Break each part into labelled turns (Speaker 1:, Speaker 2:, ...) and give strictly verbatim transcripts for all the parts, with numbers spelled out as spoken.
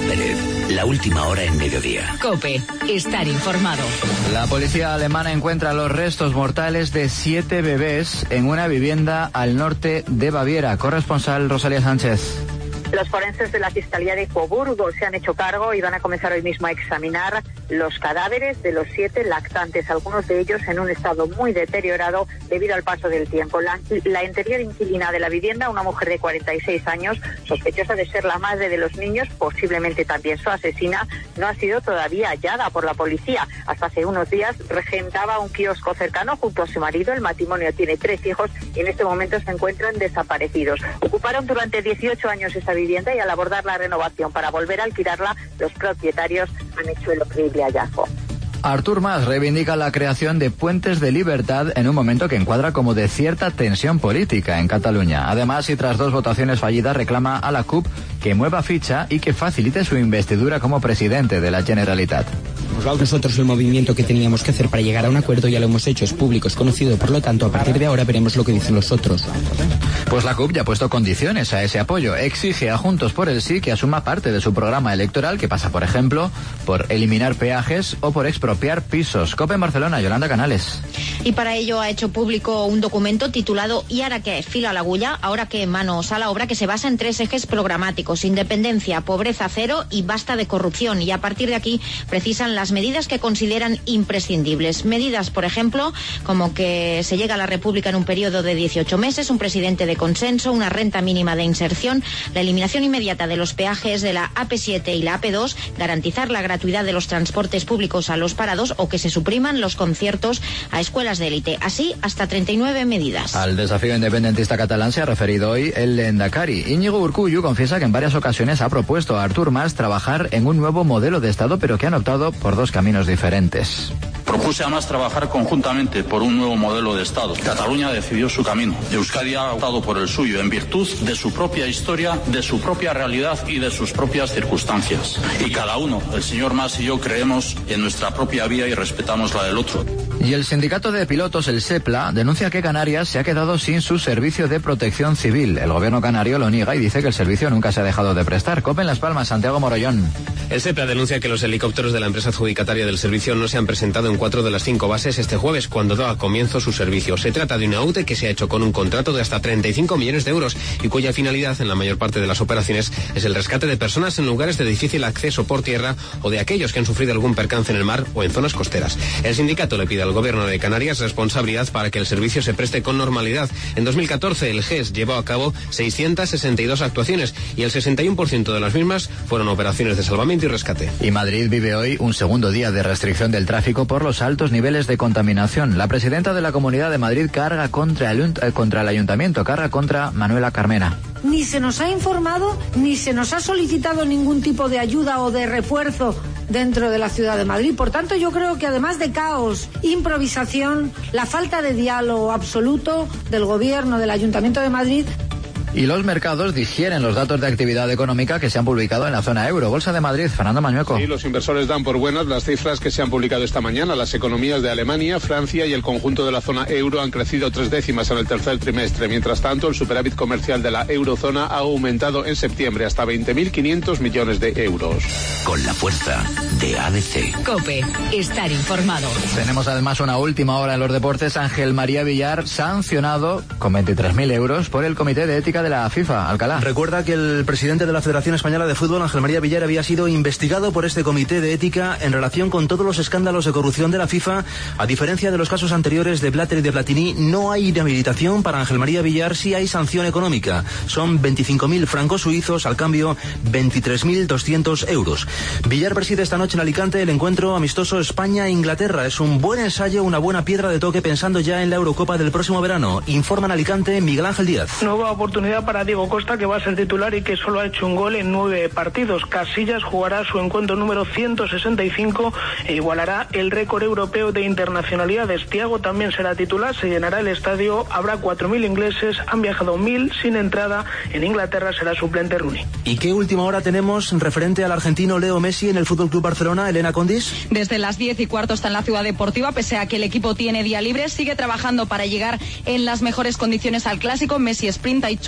Speaker 1: Pérez, la última hora en mediodía.
Speaker 2: COPE, estar informado.
Speaker 3: La policía alemana encuentra los restos mortales de siete bebés en una vivienda al norte de Baviera. Corresponsal Rosalía Sánchez.
Speaker 4: Los forenses de la Fiscalía de Coburgo se han hecho cargo y van a comenzar hoy mismo a examinar los cadáveres de los siete lactantes, algunos de ellos en un estado muy deteriorado debido al paso del tiempo. La, la anterior inquilina de la vivienda, una mujer de cuarenta y seis años, sospechosa de ser la madre de los niños, posiblemente también su asesina, no ha sido todavía hallada por la policía. Hasta hace unos días regentaba un kiosco cercano junto a su marido. El matrimonio tiene tres hijos y en este momento se encuentran desaparecidos. Ocuparon durante dieciocho años esta vivienda y al abordar la renovación para volver a alquilarla, los propietarios han hecho el horrible hallazgo.
Speaker 3: Artur Mas reivindica la creación de puentes de libertad en un momento que encuadra como de cierta tensión política en Cataluña. Además, y tras dos votaciones fallidas, reclama a la C U P que mueva ficha y que facilite su investidura como presidente de la Generalitat.
Speaker 5: Nosotros el movimiento que teníamos que hacer para llegar a un acuerdo ya lo hemos hecho, es público, es conocido, por lo tanto a partir de ahora veremos lo que dicen los otros.
Speaker 3: Pues la C U P ya ha puesto condiciones a ese apoyo. Exige a Juntos por el Sí que asuma parte de su programa electoral, que pasa, por ejemplo, por eliminar peajes o por expropiar pisos. COPE en Barcelona, Yolanda Canales.
Speaker 6: Y para ello ha hecho público un documento titulado ¿Y ahora qué? Filo a la agulla, ahora qué, manos a la obra, que se basa en tres ejes programáticos: independencia, pobreza cero y basta de corrupción. Y a partir de aquí precisan las medidas que consideran imprescindibles. Medidas, por ejemplo, como que se llega a la República en un periodo de dieciocho meses, un presidente de consenso, una renta mínima de inserción, la eliminación inmediata de los peajes de la A P siete y la A P dos, garantizar la gratuidad de los transportes públicos a los parados o que se supriman los conciertos a escuelas de élite. Así, hasta treinta y nueve medidas.
Speaker 3: Al desafío independentista catalán se ha referido hoy el lehendakari. Íñigo Urkullu confiesa que en varias ocasiones ha propuesto a Artur Mas trabajar en un nuevo modelo de Estado, pero que han optado por dos caminos diferentes.
Speaker 7: Propuse a Mas trabajar conjuntamente por un nuevo modelo de Estado. Cataluña decidió su camino. Euskadi ha optado por el suyo en virtud de su propia historia, de su propia realidad y de sus propias circunstancias. Y cada uno, el señor Mas y yo, creemos en nuestra propia vía y respetamos la del otro.
Speaker 3: Y el sindicato de pilotos, el SEPLA, denuncia que Canarias se ha quedado sin su servicio de protección civil. El gobierno canario lo niega y dice que el servicio nunca se ha dejado de prestar. COPE en Las Palmas, Santiago Morollón.
Speaker 8: El SEPLA denuncia que los helicópteros de la empresa adjudicataria del servicio no se han presentado en cuatro de las cinco bases este jueves, cuando daba comienzo su servicio. Se trata de una U T E que se ha hecho con un contrato de hasta treinta y cinco millones de euros y cuya finalidad en la mayor parte de las operaciones es el rescate de personas en lugares de difícil acceso por tierra o de aquellos que han sufrido algún percance en el mar o en zonas costeras. El sindicato le pide al gobierno de Canarias responsabilidad para que el servicio se preste con normalidad. En dos mil catorce el G E S llevó a cabo seiscientas sesenta y dos actuaciones y el sesenta y uno por ciento de las mismas fueron operaciones de salvamento y rescate.
Speaker 3: Y Madrid vive hoy un segundo día de restricción del tráfico por los altos niveles de contaminación. La presidenta de la Comunidad de Madrid carga contra el, eh, contra el ayuntamiento, carga contra Manuela Carmena.
Speaker 9: Ni se nos ha informado, ni se nos ha solicitado ningún tipo de ayuda o de refuerzo dentro de la ciudad de Madrid. Por tanto, yo creo que además de caos, improvisación, la falta de diálogo absoluto del gobierno del Ayuntamiento de Madrid.
Speaker 3: Y los mercados digieren los datos de actividad económica que se han publicado en la zona euro. Bolsa de Madrid, Fernando Mañueco.
Speaker 10: Sí, los inversores dan por buenas las cifras que se han publicado esta mañana. Las economías de Alemania, Francia y el conjunto de la zona euro han crecido tres décimas en el tercer trimestre. Mientras tanto, el superávit comercial de la eurozona ha aumentado en septiembre hasta veinte mil quinientos millones de euros.
Speaker 1: Con la fuerza de A D C.
Speaker 2: COPE, estar informado.
Speaker 3: Tenemos además una última hora en los deportes. Ángel María Villar, sancionado con veintitrés mil euros por el Comité de Ética de la FIFA. Alcalá.
Speaker 11: Recuerda que el presidente de la Federación Española de Fútbol, Ángel María Villar, había sido investigado por este Comité de Ética en relación con todos los escándalos de corrupción de la FIFA. A diferencia de los casos anteriores de Blatter y de Platini, no hay inhabilitación para Ángel María Villar, sí hay sanción económica. Son veinticinco mil francos suizos, al cambio veintitrés mil doscientos euros. Villar preside esta noche en Alicante el encuentro amistoso España-Inglaterra. Es un buen ensayo, una buena piedra de toque pensando ya en la Eurocopa del próximo verano. Informa en Alicante Miguel Ángel Díaz.
Speaker 12: Nueva oportunidad para Diego Costa, que va a ser titular y que solo ha hecho un gol en nueve partidos. Casillas jugará su encuentro número ciento sesenta y cinco e igualará el récord europeo de internacionalidades. Thiago también será titular, se llenará el estadio, habrá cuatro mil ingleses, han viajado mil sin entrada. En Inglaterra será suplente Rooney.
Speaker 11: ¿Y qué última hora tenemos referente al argentino Leo Messi en el F C Barcelona, Elena Condis?
Speaker 13: Desde las diez y cuarto está en la Ciudad Deportiva, pese a que el equipo tiene día libre, sigue trabajando para llegar en las mejores condiciones al Clásico. Messi sprinta y chuta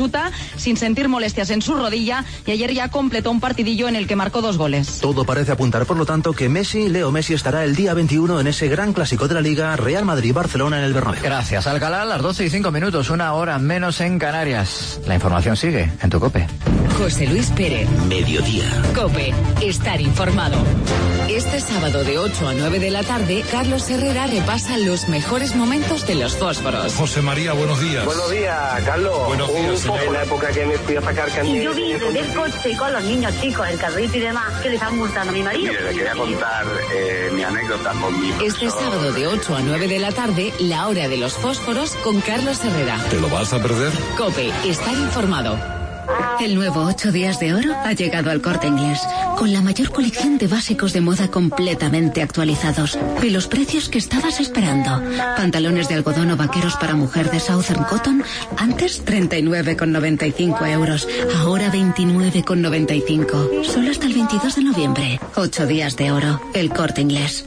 Speaker 13: absoluta, sin sentir molestias en su rodilla, y ayer ya completó un partidillo en el que marcó dos goles.
Speaker 11: Todo parece apuntar, por lo tanto, que Messi, Leo Messi, estará el día veintiuno en ese gran clásico de la Liga, Real Madrid-Barcelona en el Bernabéu.
Speaker 3: Gracias, Alcalá, a las doce y cinco minutos, una hora menos en Canarias. La información sigue en tu COPE.
Speaker 2: José Luis Pérez.
Speaker 1: Mediodía.
Speaker 2: COPE. Estar informado. Este sábado de ocho a nueve de la tarde, Carlos Herrera repasa los mejores momentos de los fósforos.
Speaker 14: José María, buenos días.
Speaker 15: Buenos días, Carlos.
Speaker 14: Buenos días,
Speaker 15: señor. En la época que me fui a sacar candela.
Speaker 16: Y yo vi desde el coche con los niños chicos, el carrito y demás, que le están multando a mi marido.
Speaker 17: Mire, le quería contar eh, mi anécdota con mi profesor.
Speaker 2: Este sábado de ocho a nueve de la tarde, la hora de los fósforos con Carlos Herrera.
Speaker 14: ¿Te lo vas a perder?
Speaker 2: COPE. Estar informado.
Speaker 18: El nuevo ocho días de oro ha llegado al Corte Inglés, con la mayor colección de básicos de moda completamente actualizados y los precios que estabas esperando. Pantalones de algodón o vaqueros para mujer de Southern Cotton, antes treinta y nueve con noventa y cinco euros, ahora veintinueve con noventa y cinco. Solo hasta el veintidós de noviembre. ocho días de oro, el Corte Inglés.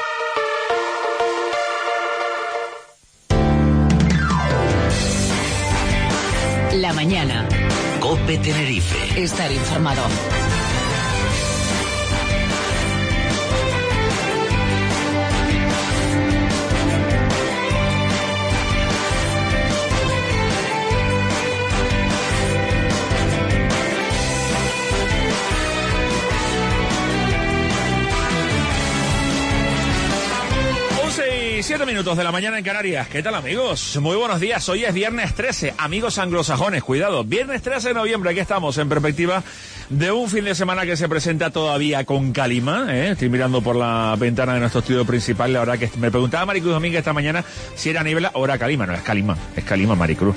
Speaker 2: La mañana.
Speaker 1: COPE Tenerife.
Speaker 2: Estar informado.
Speaker 19: Siete minutos de la mañana en Canarias. ¿Qué tal, amigos? Muy buenos días. Hoy es viernes trece. Amigos anglosajones, cuidado. Viernes trece de noviembre. Aquí estamos en perspectiva de un fin de semana que se presenta todavía con calima. ¿eh? Estoy mirando por la ventana de nuestro estudio principal. La verdad que me preguntaba Maricruz Domínguez esta mañana si era niebla o era calima. No, es calima. Es calima, Maricruz.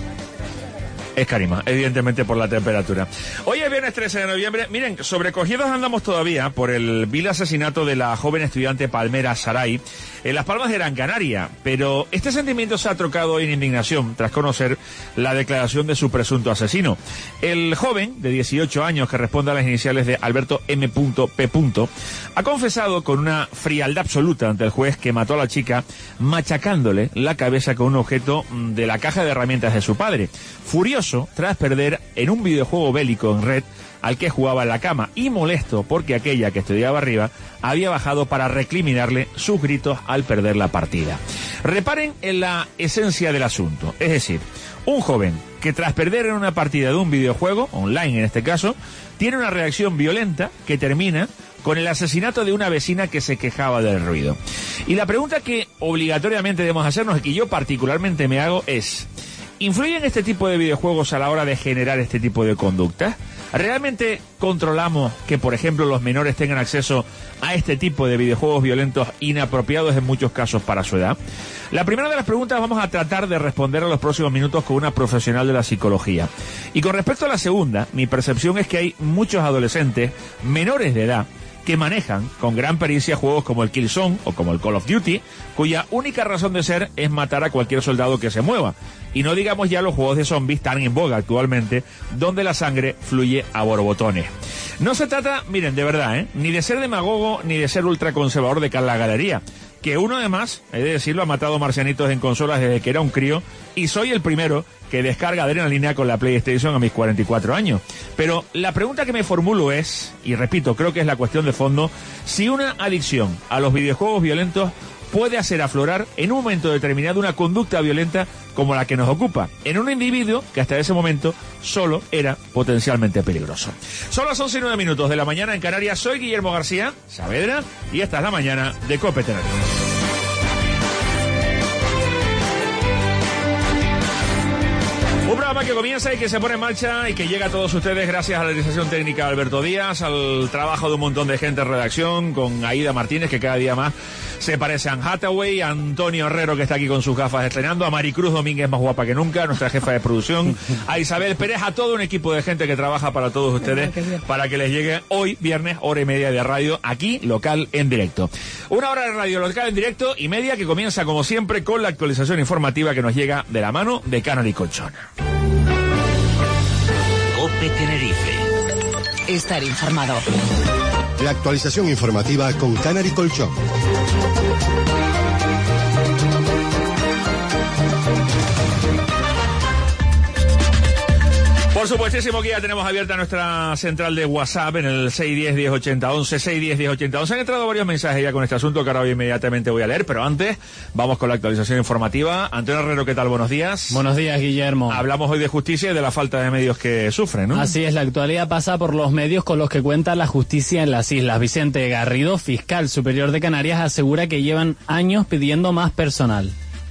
Speaker 19: Es calima, evidentemente por la temperatura. Hoy es viernes trece de noviembre. Miren, sobrecogidos andamos todavía por el vil asesinato de la joven estudiante Palmera Saray en Las Palmas de Gran Canaria. Pero este sentimiento se ha trocado en indignación tras conocer la declaración de su presunto asesino. El joven, de dieciocho años, que responde a las iniciales de Alberto M. P. ha confesado con una frialdad absoluta ante el juez que mató a la chica machacándole la cabeza con un objeto de la caja de herramientas de su padre. Furioso tras perder en un videojuego bélico en red al que jugaba en la cama y molesto porque aquella que estudiaba arriba había bajado para recriminarle sus gritos al perder la partida. Reparen en la esencia del asunto, es decir, un joven que tras perder en una partida de un videojuego, online en este caso, tiene una reacción violenta que termina con el asesinato de una vecina que se quejaba del ruido. Y la pregunta que obligatoriamente debemos hacernos y que yo particularmente me hago es: ¿influyen este tipo de videojuegos a la hora de generar este tipo de conductas? ¿Realmente controlamos que, por ejemplo, los menores tengan acceso a este tipo de videojuegos violentos inapropiados en muchos casos para su edad? La primera de las preguntas vamos a tratar de responder en los próximos minutos con una profesional de la psicología. Y con respecto a la segunda, mi percepción es que hay muchos adolescentes menores de edad que manejan con gran pericia juegos como el Killzone o como el Call of Duty, cuya única razón de ser es matar a cualquier soldado que se mueva. Y no digamos ya los juegos de zombies tan en boga actualmente, donde la sangre fluye a borbotones. No se trata, miren, de verdad, ¿eh? ni de ser demagogo ni de ser ultraconservador de la galería, que uno además, he de decirlo, ha matado marcianitos en consolas desde que era un crío, y soy el primero que descarga adrenalina con la PlayStation a mis cuarenta y cuatro años. Pero la pregunta que me formulo es, y repito, creo que es la cuestión de fondo, si una adicción a los videojuegos violentos puede hacer aflorar en un momento determinado una conducta violenta como la que nos ocupa, en un individuo que hasta ese momento solo era potencialmente peligroso. Son las once y nueve minutos de la mañana en Canarias. Soy Guillermo García Saavedra y esta es la mañana de COPE Tenerife. Un programa que comienza y que se pone en marcha y que llega a todos ustedes gracias a la realización técnica de Alberto Díaz, al trabajo de un montón de gente en redacción, con Aida Martínez, que cada día más se parece a Anne Hathaway, a Antonio Herrero, que está aquí con sus gafas estrenando, a Maricruz Domínguez, más guapa que nunca, nuestra jefa de producción, a Isabel Pérez, a todo un equipo de gente que trabaja para todos ustedes, para que les llegue hoy, viernes, hora y media de radio, aquí, local, en directo. Una hora de radio local en directo y media que comienza, como siempre, con la actualización informativa que nos llega de la mano de Canary Colchón.
Speaker 1: COPE Tenerife.
Speaker 2: Estar informado.
Speaker 20: La actualización informativa con Canary Colchón.
Speaker 19: Por Por supuestísimo que ya tenemos abierta nuestra central de WhatsApp en el seis uno cero, diez ochenta once, seis uno cero, diez ochenta once. Han entrado varios mensajes ya con este asunto que ahora inmediatamente voy a leer, pero antes vamos con la actualización informativa. Antonio Herrero, ¿qué tal? Buenos días.
Speaker 21: Buenos días, Guillermo.
Speaker 19: Hablamos hoy de justicia y de la falta de medios que sufren, ¿no?
Speaker 21: Así es, la actualidad pasa por los medios con los que cuenta la justicia en las islas. Vicente Garrido, fiscal superior de Canarias, asegura que llevan años pidiendo más personal.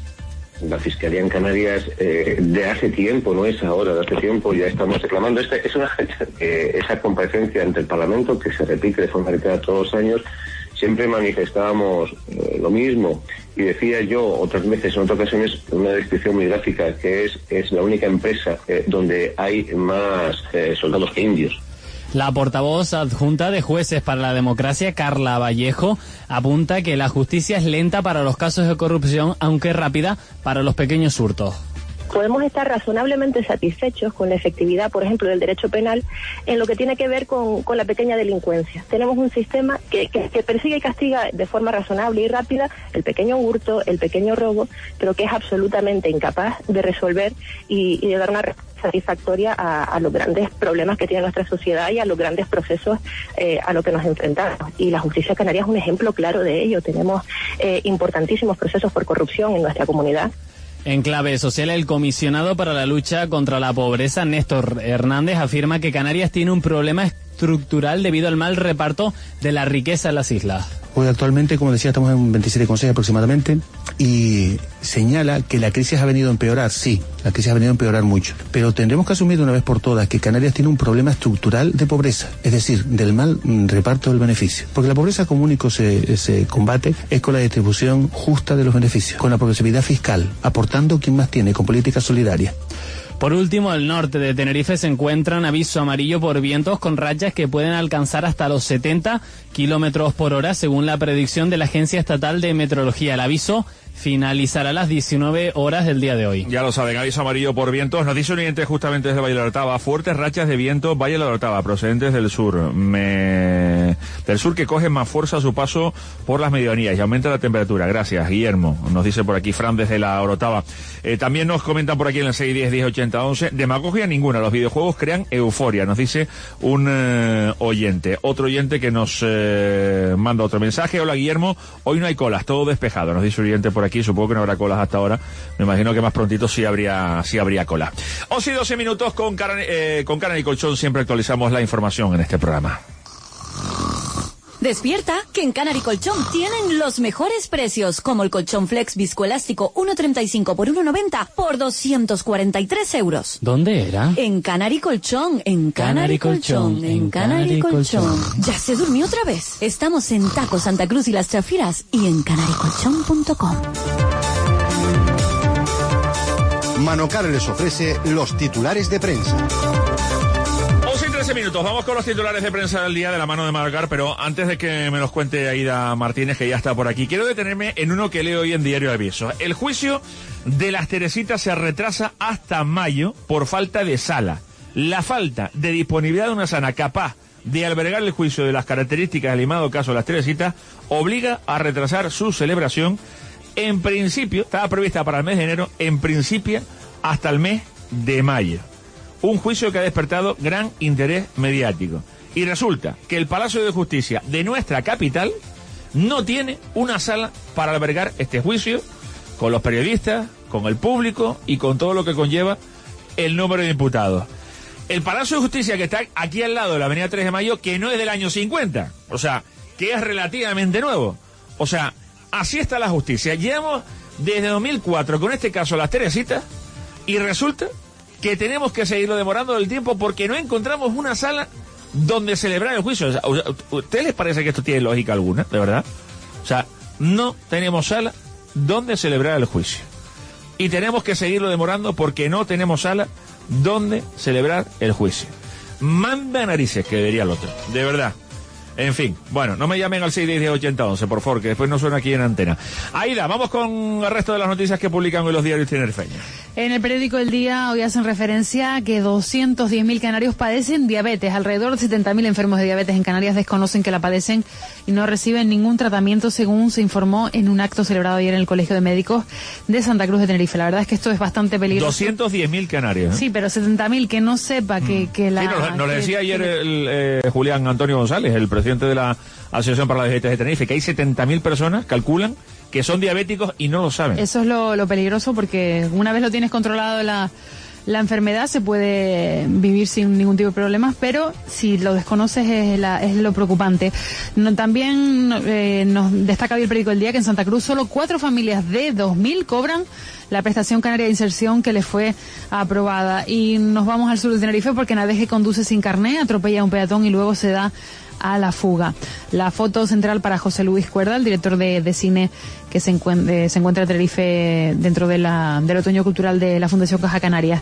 Speaker 15: La Fiscalía en Canarias eh, de hace tiempo, no es ahora, de hace tiempo ya estamos reclamando. Este, es una eh, esa comparecencia ante el Parlamento que se repite de forma reiterada todos los años. Siempre manifestábamos eh, lo mismo y decía yo otras veces, en otras ocasiones, una descripción muy gráfica, que es, es la única empresa eh, donde hay más eh, soldados que indios.
Speaker 21: La portavoz adjunta de Jueces para la Democracia, Carla Vallejo, apunta que la justicia es lenta para los casos de corrupción, aunque rápida para los pequeños hurtos.
Speaker 22: Podemos estar razonablemente satisfechos con la efectividad, por ejemplo, del derecho penal en lo que tiene que ver con, con la pequeña delincuencia. Tenemos un sistema que, que, que persigue y castiga de forma razonable y rápida el pequeño hurto, el pequeño robo, pero que es absolutamente incapaz de resolver y, y de dar una respuesta satisfactoria a, a los grandes problemas que tiene nuestra sociedad y a los grandes procesos eh, a los que nos enfrentamos. Y la justicia canaria es un ejemplo claro de ello. Tenemos eh, importantísimos procesos por corrupción en nuestra comunidad.
Speaker 21: En clave social, el comisionado para la lucha contra la pobreza, Néstor Hernández, afirma que Canarias tiene un problema estructural debido al mal reparto de la riqueza en las islas.
Speaker 23: Hoy actualmente, como decía, estamos en veintisiete coma seis aproximadamente y señala que la crisis ha venido a empeorar. Sí, la crisis ha venido a empeorar mucho, pero tendremos que asumir de una vez por todas que Canarias tiene un problema estructural de pobreza, es decir, del mal reparto del beneficio. Porque la pobreza como único se, se combate es con la distribución justa de los beneficios, con la progresividad fiscal, aportando quien más tiene, con políticas solidarias.
Speaker 21: Por último, al norte de Tenerife se encuentra un aviso amarillo por vientos con rachas que pueden alcanzar hasta los setenta kilómetros por hora, según la predicción de la Agencia Estatal de Meteorología. El aviso finalizará a las diecinueve horas del día de hoy.
Speaker 19: Ya lo saben, aviso amarillo por vientos. Nos dice un oyente justamente desde Valle de la Orotava. Fuertes rachas de viento, Valle de la Orotava, procedentes del sur. Me... Del sur que cogen más fuerza a su paso por las medianías y aumenta la temperatura. Gracias, Guillermo. Nos dice por aquí Fran desde la Orotava. Eh, también nos comentan por aquí en el seis diez, diez ochenta once. Demagogia ninguna. Los videojuegos crean euforia. Nos dice un eh, oyente. Otro oyente que nos eh, manda otro mensaje. Hola, Guillermo. Hoy no hay colas, todo despejado. Nos dice un oyente por aquí. Supongo que no habrá colas hasta ahora. Me imagino que más prontito sí habría, sí habría cola. once y doce minutos con Canary, eh, con Canary Colchón. Siempre actualizamos la información en este programa.
Speaker 24: Despierta, que en Canary Colchón tienen los mejores precios, como el colchón Flex viscoelástico uno treinta y cinco por uno noventa por doscientos cuarenta y tres euros.
Speaker 21: ¿Dónde era?
Speaker 24: En Canary Colchón, en Canary, Canary Colchón, Colchón, en Canary Colchón. Colchón. ¿Ya se durmió otra vez? Estamos en Taco Santa Cruz y Las Chafiras y en canary colchón punto com.
Speaker 20: Manocar les ofrece los titulares de prensa.
Speaker 19: trece minutos, vamos con los titulares de prensa del día de la mano de Manocar, pero antes de que me los cuente Aida Martínez, que ya está por aquí, quiero detenerme en uno que leo hoy en Diario Aviso. El juicio de las Teresitas se retrasa hasta mayo por falta de sala. La falta de disponibilidad de una sala capaz de albergar el juicio de las características del llamado caso de las Teresitas obliga a retrasar su celebración. En principio, estaba prevista para el mes de enero, en principio hasta el mes de mayo. Un juicio que ha despertado gran interés mediático. Y resulta que el Palacio de Justicia de nuestra capital no tiene una sala para albergar este juicio, con los periodistas, con el público y con todo lo que conlleva el número de imputados. El Palacio de Justicia que está aquí al lado de la avenida tres de mayo, que no es del año cincuenta, o sea, que es relativamente nuevo. O sea, así está la justicia. Llevamos desde dos mil cuatro con este caso las Teresitas y resulta que tenemos que seguirlo demorando el tiempo porque no encontramos una sala donde celebrar el juicio. O sea, ¿a ustedes les parece que esto tiene lógica alguna, de verdad? O sea, no tenemos sala donde celebrar el juicio. Y tenemos que seguirlo demorando porque no tenemos sala donde celebrar el juicio. Manda narices que debería el otro, de verdad. En fin, bueno, no me llamen al seis uno cero, ochenta once, por favor, que después no suena aquí en antena. Aida, vamos con el resto de las noticias que publican hoy los diarios tinerfeños.
Speaker 4: En el periódico El Día hoy hacen referencia a que doscientos diez mil canarios padecen diabetes. Alrededor de setenta mil enfermos de diabetes en Canarias desconocen que la padecen y no reciben ningún tratamiento, según se informó en un acto celebrado ayer en el Colegio de Médicos de Santa Cruz de Tenerife. La verdad es que esto es bastante peligroso.
Speaker 19: doscientos diez mil canarios. ¿eh?
Speaker 4: Sí, pero setenta mil que no sepa que, que la...
Speaker 19: Sí, nos, nos que, decía ayer que... el, eh, Julián Antonio González, el presidente de la Asociación para la Diabetes de Tenerife, que hay setenta mil personas, calculan, que son diabéticos y no lo saben.
Speaker 4: Eso es lo, lo peligroso, porque una vez lo tienes controlado la, la enfermedad, se puede vivir sin ningún tipo de problemas, pero si lo desconoces es, la, es lo preocupante. No, también eh, nos destaca hoy el periódico El Día que en Santa Cruz solo cuatro familias de dos mil cobran la prestación canaria de inserción que les fue aprobada. Y nos vamos al sur de Tenerife porque Naveje conduce sin carné, atropella a un peatón y luego se da a la fuga. La foto central para José Luis Cuerda, el director de, de cine que se encuentra, se encuentra en Tenerife dentro de la, del otoño cultural de la Fundación Caja Canarias.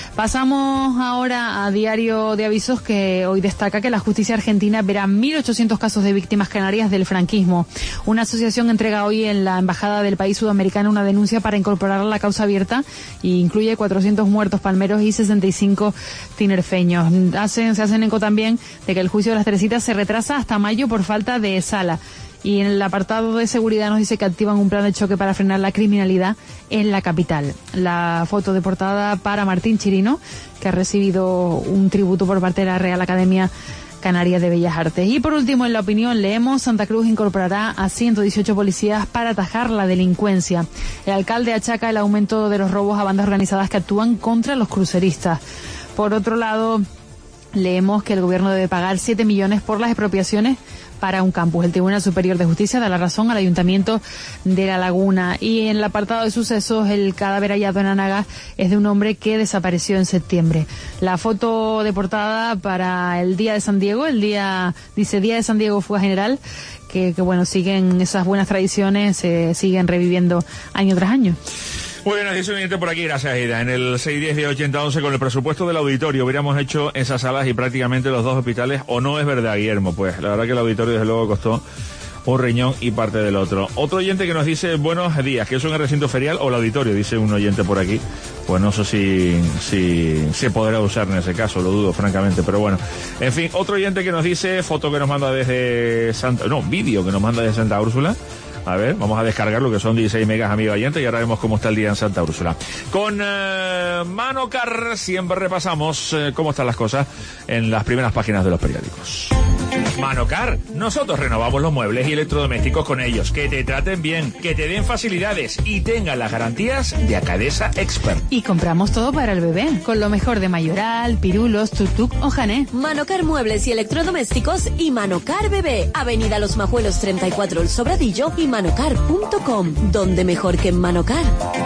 Speaker 4: Pasamos ahora a Diario de Avisos, que hoy destaca que la justicia argentina verá mil ochocientos casos de víctimas canarias del franquismo. Una asociación entrega hoy en la embajada del país sudamericano una denuncia para incorporar a la causa abierta y incluye cuatrocientos muertos palmeros y sesenta y cinco tinerfeños. Hacen, se hacen eco también de que el juicio de las Teresitas se retrasa hasta mayo por falta de sala. Y en el apartado de seguridad nos dice que activan un plan de choque para frenar la criminalidad en la capital. La foto de portada para Martín Chirino, que ha recibido un tributo por parte de la Real Academia Canaria de Bellas Artes. Y por último, en La Opinión leemos: Santa Cruz incorporará a ciento dieciocho policías para atajar la delincuencia. El alcalde achaca el aumento de los robos a bandas organizadas que actúan contra los cruceristas. Por otro lado, leemos que el gobierno debe pagar siete millones por las expropiaciones para un campus. El Tribunal Superior de Justicia da la razón al Ayuntamiento de La Laguna. Y en el apartado de sucesos, el cadáver hallado en Anaga es de un hombre que desapareció en septiembre. La foto de portada para el Día de San Diego, el día, dice Día de San Diego Fuga General, que, que bueno, siguen esas buenas tradiciones, se eh, siguen reviviendo año tras año.
Speaker 19: Muy bien, dice un oyente por aquí, gracias Ida. En el seis diez de ochenta once, con el presupuesto del auditorio hubiéramos hecho esas salas y prácticamente los dos hospitales, ¿o no es verdad, Guillermo? Pues la verdad que el auditorio desde luego costó un riñón y parte del otro. Otro oyente que nos dice: buenos días, ¿que es un recinto ferial o el auditorio? Dice un oyente por aquí. Pues no sé si, si se podrá usar en ese caso, lo dudo francamente, pero bueno. En fin, otro oyente que nos dice, foto que nos manda desde Santa... No, vídeo que nos manda desde Santa Úrsula. A ver, vamos a descargar lo que son dieciséis megas, amigo oyente, y ahora vemos cómo está el día en Santa Úrsula. Con eh, Manocar siempre repasamos eh, cómo están las cosas en las primeras páginas de los periódicos. Manocar, nosotros renovamos los muebles y electrodomésticos con ellos. Que te traten bien, que te den facilidades y tengan las garantías de Acadesa Expert.
Speaker 4: Y compramos todo para el bebé, con lo mejor de Mayoral, Pirulos, Tutuk o Jané.
Speaker 24: Manocar Muebles y Electrodomésticos y Manocar Bebé. Avenida Los Majuelos treinta y cuatro El Sobradillo y manocar punto com. ¿Dónde mejor que en Manocar?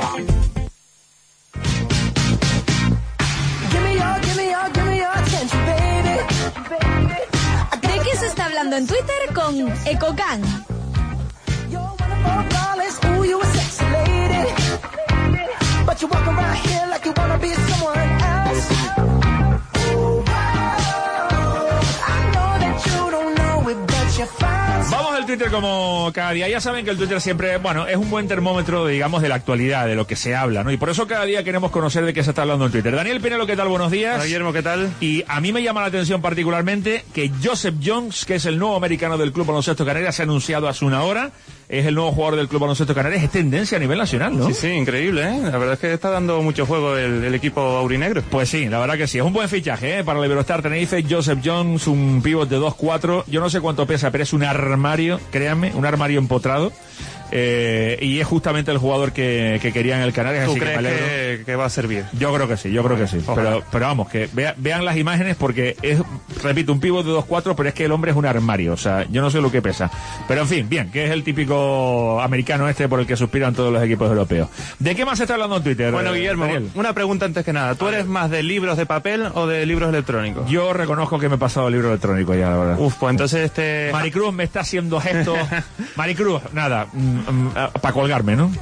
Speaker 24: ¿De qué se está hablando en Twitter con Ecocan?
Speaker 19: Vamos al Twitter como cada día. Ya saben que el Twitter siempre, bueno, es un buen termómetro, digamos, de la actualidad, de lo que se habla, ¿no? Y por eso cada día queremos conocer de qué se está hablando en Twitter. Daniel Pinelo, ¿qué tal? Buenos días.
Speaker 5: Hola, Guillermo, ¿qué tal?
Speaker 19: Y a mí me llama la atención particularmente que Joseph Jones, que es el nuevo americano del Club Baloncesto Canarias, se ha anunciado hace una hora. Es el nuevo jugador del Club Baloncesto Canarias. Es tendencia a nivel nacional, ¿no?
Speaker 5: Sí, sí, increíble, ¿eh? La verdad es que está dando mucho juego el, el equipo aurinegro.
Speaker 19: Pues sí, la verdad que sí. Es un buen fichaje, ¿eh? Para el Iberostar Tenerife. Joseph Jones, un pívot de dos cuatro. Yo no sé cuánto pesa, pero es un armario, créanme, un armario empotrado. Eh, y es justamente el jugador que, que querían el Canarias.
Speaker 5: ¿Tú
Speaker 19: así
Speaker 5: crees
Speaker 19: que, me
Speaker 5: que, que va a servir?
Speaker 19: Yo creo que sí, yo creo que sí. Pero, pero vamos, que vea, vean las imágenes porque es, repito, un pívot de dos cuatro, pero es que el hombre es un armario. O sea, yo no sé lo que pesa. Pero en fin, bien, que es el típico americano este por el que suspiran todos los equipos europeos. ¿De qué más se está hablando en Twitter?
Speaker 5: Bueno, Guillermo, Daniel, una pregunta antes que nada. ¿Tú eres más de libros de papel o de libros electrónicos?
Speaker 19: Yo reconozco que me he pasado el libro electrónico ya, la verdad.
Speaker 5: Uf, pues entonces este...
Speaker 19: Maricruz me está haciendo gestos. Maricruz, nada, mm, mm, para colgarme, ¿no?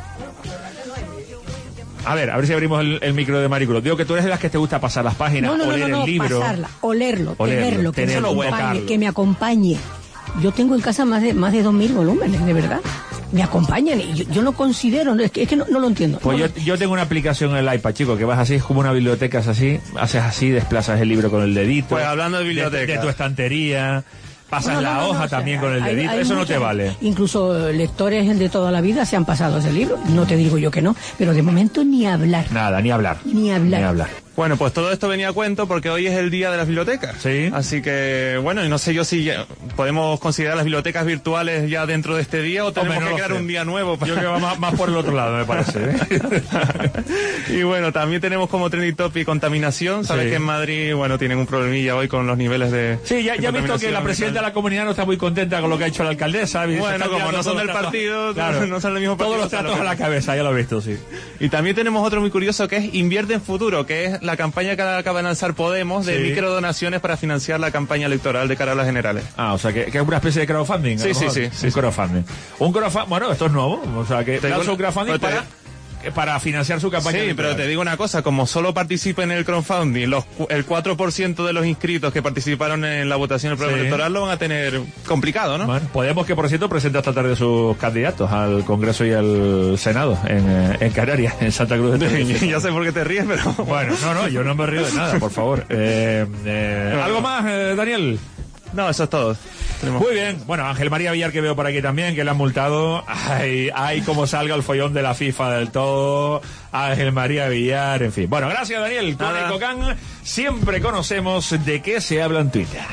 Speaker 19: A ver, a ver si abrimos el, el micro de Maricruz. Digo que tú eres de las que te gusta pasar las páginas,
Speaker 6: no, no,
Speaker 19: o leer
Speaker 6: no, no,
Speaker 19: el libro.
Speaker 6: pasarla, o leerlo,
Speaker 19: o leerlo,
Speaker 6: tenerlo, que me,
Speaker 19: tenerlo,
Speaker 6: acompañe, que me acompañe. Yo tengo en casa más de más de dos mil volúmenes, de verdad. Me acompañan y yo, yo no considero, es que, es que no, no lo entiendo.
Speaker 19: Pues
Speaker 6: no,
Speaker 19: yo, yo tengo una aplicación en el iPad, chico, que vas así, es como una biblioteca, es así, haces así, desplazas el libro con el dedito.
Speaker 5: Pues hablando de biblioteca.
Speaker 19: De, de tu estantería, pasas
Speaker 6: no, no,
Speaker 19: la
Speaker 6: no,
Speaker 19: hoja
Speaker 6: no,
Speaker 19: también
Speaker 6: o sea,
Speaker 19: con el
Speaker 6: hay,
Speaker 19: dedito,
Speaker 6: hay
Speaker 19: eso
Speaker 6: muchos,
Speaker 19: no te vale.
Speaker 6: Incluso lectores de toda la vida se han pasado ese libro, no te digo yo que no, pero de momento ni hablar.
Speaker 19: Nada, ni hablar.
Speaker 6: Ni hablar.
Speaker 19: Ni hablar.
Speaker 5: Bueno, pues todo esto venía a cuento porque hoy es el día de las bibliotecas.
Speaker 19: Sí.
Speaker 5: Así que, bueno, y no sé yo si ya podemos considerar las bibliotecas virtuales ya dentro de este día o tenemos
Speaker 19: Hombre, no
Speaker 5: que crear
Speaker 19: sé.
Speaker 5: un día nuevo. Para...
Speaker 19: Yo creo que va más, más por el otro lado, me parece. ¿eh?
Speaker 5: Y bueno, también tenemos como trending topic contaminación. Sabes
Speaker 19: Sí.
Speaker 5: que en Madrid, bueno, tienen un problemilla hoy con los niveles de.
Speaker 19: Sí, ya, ya he visto que la presidenta de la comunidad no está muy contenta con lo que ha hecho la alcaldesa. Se
Speaker 5: Bueno,
Speaker 19: está
Speaker 5: como
Speaker 19: tirando
Speaker 5: no son
Speaker 19: todos
Speaker 5: del
Speaker 19: los tratos-
Speaker 5: partido,
Speaker 19: claro,
Speaker 5: no son del mismo partido.
Speaker 19: todos los tratos a la cabeza, ya lo he visto, sí.
Speaker 5: Y también tenemos otro muy curioso que es Invierte en Futuro, que es la campaña que acaba de lanzar Podemos de
Speaker 19: Sí.
Speaker 5: microdonaciones para financiar la campaña electoral de cara a las generales.
Speaker 19: Ah, o sea, que, que es una especie de crowdfunding. a
Speaker 5: Sí,
Speaker 19: lo
Speaker 5: sí,
Speaker 19: mejor.
Speaker 5: sí,
Speaker 19: Un
Speaker 5: sí, sí.
Speaker 19: crowdfunding. Un crowdfunding, bueno, esto es nuevo. O sea, que
Speaker 5: Te
Speaker 19: lanza
Speaker 5: digo-
Speaker 19: un crowdfunding
Speaker 5: pero te-
Speaker 19: para, eh, para financiar su campaña
Speaker 5: Sí,
Speaker 19: electoral.
Speaker 5: pero te digo una cosa, como solo participa en el crowdfunding, los, cu- el cuatro por ciento de los inscritos que participaron en la votación del programa
Speaker 19: Sí.
Speaker 5: electoral lo van a tener complicado, ¿no?
Speaker 19: Bueno, Podemos, que por cierto presenta esta tarde sus candidatos al Congreso y al Senado en, eh, en Canarias, en Santa Cruz de Tenerife.
Speaker 5: Ya sé por qué te ríes, pero...
Speaker 19: Bueno, no, no, yo no me río de nada, por favor. Eh, eh,
Speaker 5: No,
Speaker 19: ¿Algo
Speaker 5: no.
Speaker 19: más, eh, Daniel?
Speaker 5: No, eso es todo. Tenemos-
Speaker 19: Muy bien. Bueno, Ángel María Villar, que veo por aquí también, que le han multado. Ay, ay, como salga el follón de la FIFA del todo. Ángel María Villar, en fin. Bueno, gracias, Daniel. Con
Speaker 5: Nada.
Speaker 19: Ecocan siempre conocemos de qué se habla en Twitter.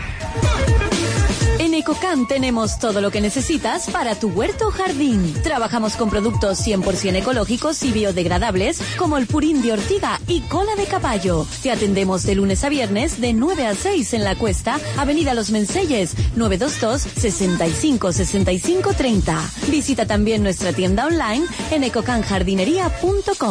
Speaker 24: En Ecocan tenemos todo lo que necesitas para tu huerto o jardín. Trabajamos con productos cien por ciento ecológicos y biodegradables como el purín de ortiga y cola de caballo. Te atendemos de lunes a viernes de nueve a seis en La Cuesta, Avenida Los Menseyes, nueve dos dos, sesenta y cinco, sesenta y cinco, treinta. Visita también nuestra tienda online en ecocanjardinería punto com.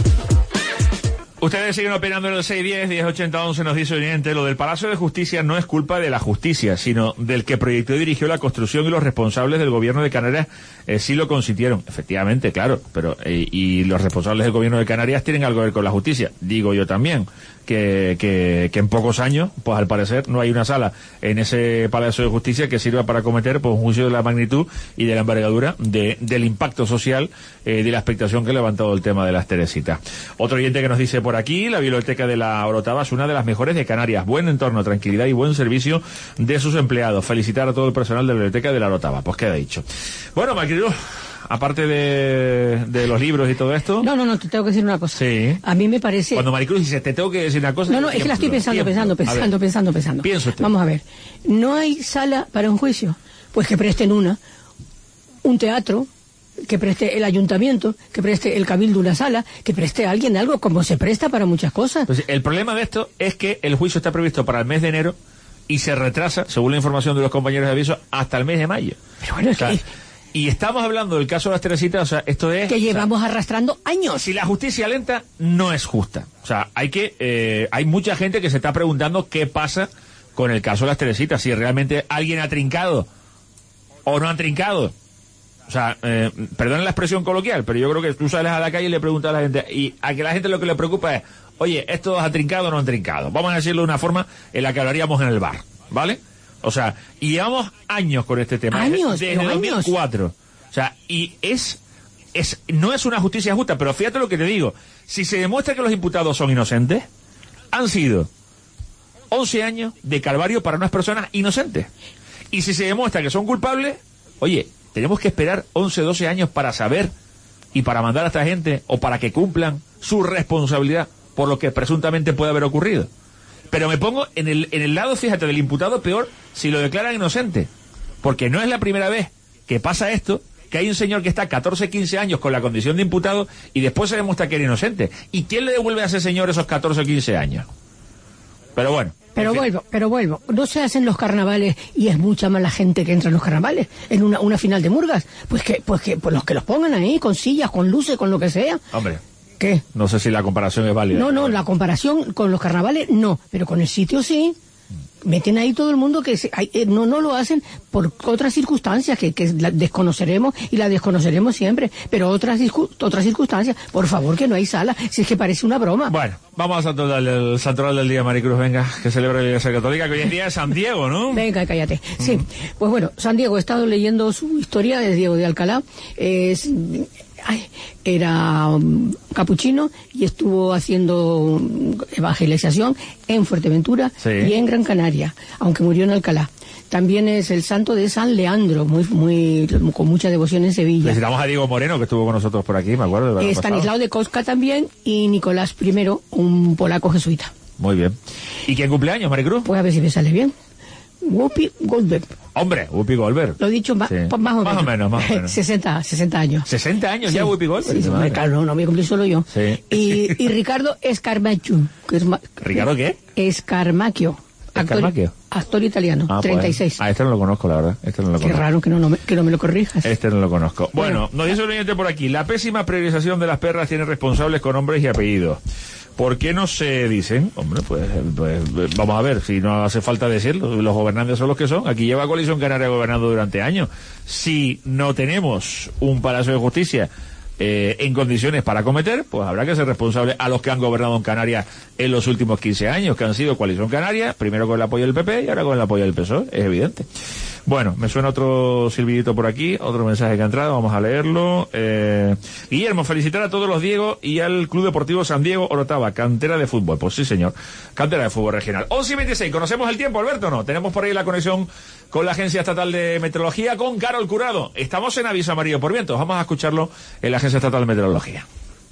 Speaker 19: Ustedes siguen opinando en el seis diez, diez ochenta, once, nos dice oyente, lo del Palacio de Justicia no es culpa de la justicia, sino del que proyectó y dirigió la construcción, y los responsables del gobierno de Canarias eh, sí lo consintieron. Efectivamente, claro, pero eh, y los responsables del gobierno de Canarias tienen algo que ver con la justicia, digo yo también. Que, que, que en pocos años, pues al parecer, no hay una sala en ese Palacio de Justicia que sirva para cometer pues, un juicio de la magnitud y de la envergadura de, del impacto social, eh, de la expectación que ha levantado el tema de las Teresitas. Otro oyente que nos dice por aquí, la biblioteca de la Orotava es una de las mejores de Canarias. Buen entorno, tranquilidad y buen servicio de sus empleados. Felicitar a todo el personal de la biblioteca de la Orotava. Pues queda dicho. Bueno, Maquillo, aparte de, de los libros y todo esto...
Speaker 6: No, no, no, te tengo que decir una cosa.
Speaker 19: Sí.
Speaker 6: A mí me parece...
Speaker 19: Cuando Maricruz dice, te tengo que decir una cosa...
Speaker 6: No, no, es que la estoy pensando, pensando, pensando, pensando, pensando.
Speaker 19: Pienso usted.
Speaker 6: Vamos a ver. No hay sala para un juicio. Pues que presten una. Un teatro, que preste el ayuntamiento, que preste el cabildo una sala, que preste alguien algo, como se presta para muchas cosas.
Speaker 19: Pues el problema de esto es que el juicio está previsto para el mes de enero y se retrasa, según la información de los compañeros de aviso, hasta el mes de mayo.
Speaker 6: Pero bueno, es
Speaker 19: O sea,
Speaker 6: que...
Speaker 19: Y estamos hablando del caso de las Teresitas, o sea, esto es...
Speaker 6: Que llevamos
Speaker 19: o sea,
Speaker 6: arrastrando años.
Speaker 19: Si la justicia lenta, no es justa. O sea, hay que... Eh, hay mucha gente que se está preguntando qué pasa con el caso de las Teresitas, si realmente alguien ha trincado o no han trincado. O sea, eh, perdonen la expresión coloquial, pero yo creo que tú sales a la calle y le preguntas a la gente, y a que la gente lo que le preocupa es, oye, ¿estos han trincado o no han trincado? Vamos a decirlo de una forma en la que hablaríamos en el bar, ¿vale? O sea, y llevamos años con este tema.
Speaker 6: Años,
Speaker 19: desde
Speaker 6: pero
Speaker 19: dos mil cuatro. O sea, y es, es, no es una justicia justa, pero fíjate lo que te digo. Si se demuestra que los imputados son inocentes, han sido once años de calvario para unas personas inocentes. Y si se demuestra que son culpables, oye, tenemos que esperar once, doce años para saber y para mandar a esta gente o para que cumplan su responsabilidad por lo que presuntamente puede haber ocurrido. Pero me pongo en el, en el lado, fíjate, del imputado peor si lo declaran inocente. Porque no es la primera vez que pasa esto, que hay un señor que está catorce, quince años con la condición de imputado y después se demuestra que era inocente. ¿Y quién le devuelve a ese señor esos catorce o quince años? Pero bueno.
Speaker 6: Pero
Speaker 19: en fin.
Speaker 6: vuelvo, pero vuelvo. No se hacen los carnavales y es mucha mala gente que entra en los carnavales, en una, una final de murgas. Pues que, pues que, pues los que los pongan ahí, con sillas, con luces, con lo que sea.
Speaker 19: Hombre.
Speaker 6: ¿Qué?
Speaker 19: No sé si la comparación es válida.
Speaker 6: No, no, la comparación con los carnavales no, pero con el sitio sí. meten ahí todo el mundo que se, hay, eh, no no lo hacen por otras circunstancias que, que la desconoceremos y la desconoceremos siempre, pero otras otras circunstancias, por favor, que no hay sala, si es que parece una broma.
Speaker 19: Bueno, vamos al santoral del, santoral del día, Maricruz, venga, que celebra la Iglesia Católica, que hoy en día es San Diego, ¿no?
Speaker 6: Venga, cállate. Sí, mm. pues bueno, San Diego, he estado leyendo su historia de Diego de Alcalá, es... Ay, era um, capuchino y estuvo haciendo um, evangelización en Fuerteventura sí. y en Gran Canaria, aunque murió en Alcalá. También es el santo de San Leandro, muy muy con mucha devoción en Sevilla.
Speaker 19: Necesitamos a Diego Moreno, que estuvo con nosotros por aquí, me acuerdo. De
Speaker 6: Estanislao de Kostka también, y Nicolás I, un polaco jesuita.
Speaker 19: Muy bien. ¿Y quién cumpleaños, Maricruz?
Speaker 6: Pues a ver si me sale bien. Whoopi Goldberg.
Speaker 19: Hombre, Whoopi Goldberg.
Speaker 6: Lo he dicho más, sí. más o menos.
Speaker 19: Más o menos, más o menos.
Speaker 6: sesenta, sesenta años.
Speaker 19: ¿sesenta años sí. ya Whoopi Goldberg?
Speaker 6: Sí, sí, me, claro, no, no me cumplí solo yo.
Speaker 19: Sí.
Speaker 6: Y, y Ricardo Scarmacchio. Que es ma...
Speaker 19: ¿Ricardo qué?
Speaker 6: Scarmacchio. Actor, actor italiano, ah, treinta y seis.
Speaker 19: Pues, ah, este no lo conozco, la verdad. Este no lo
Speaker 6: Qué
Speaker 19: conozco.
Speaker 6: raro que no, no me, que no me lo corrijas.
Speaker 19: Este no lo conozco. Bueno, bueno. Nos dice un oyente por aquí. La pésima priorización de las perras tiene responsables con nombres y apellidos. ¿Por qué no se dicen? Hombre, pues, pues vamos a ver, si no hace falta decirlo, los gobernantes son los que son. Aquí lleva Coalición Canaria gobernando durante años. Si no tenemos un Palacio de Justicia eh, en condiciones para cometer, pues habrá que ser responsable a los que han gobernado en Canarias en los últimos quince años, que han sido Coalición Canaria, primero con el apoyo del P P y ahora con el apoyo del P S O E, es evidente. Bueno, me suena otro silbidito por aquí, otro mensaje que ha entrado, vamos a leerlo. Eh, Guillermo, felicitar a todos los Diego y al Club Deportivo San Diego Orotava, cantera de fútbol. Pues sí, señor, cantera de fútbol regional. once y veintiséis, ¿conocemos el tiempo, Alberto, no? Tenemos por ahí la conexión con la Agencia Estatal de Meteorología, con Carol Curado. Estamos en aviso amarillo por vientos, vamos a escucharlo en la Agencia Estatal de Meteorología.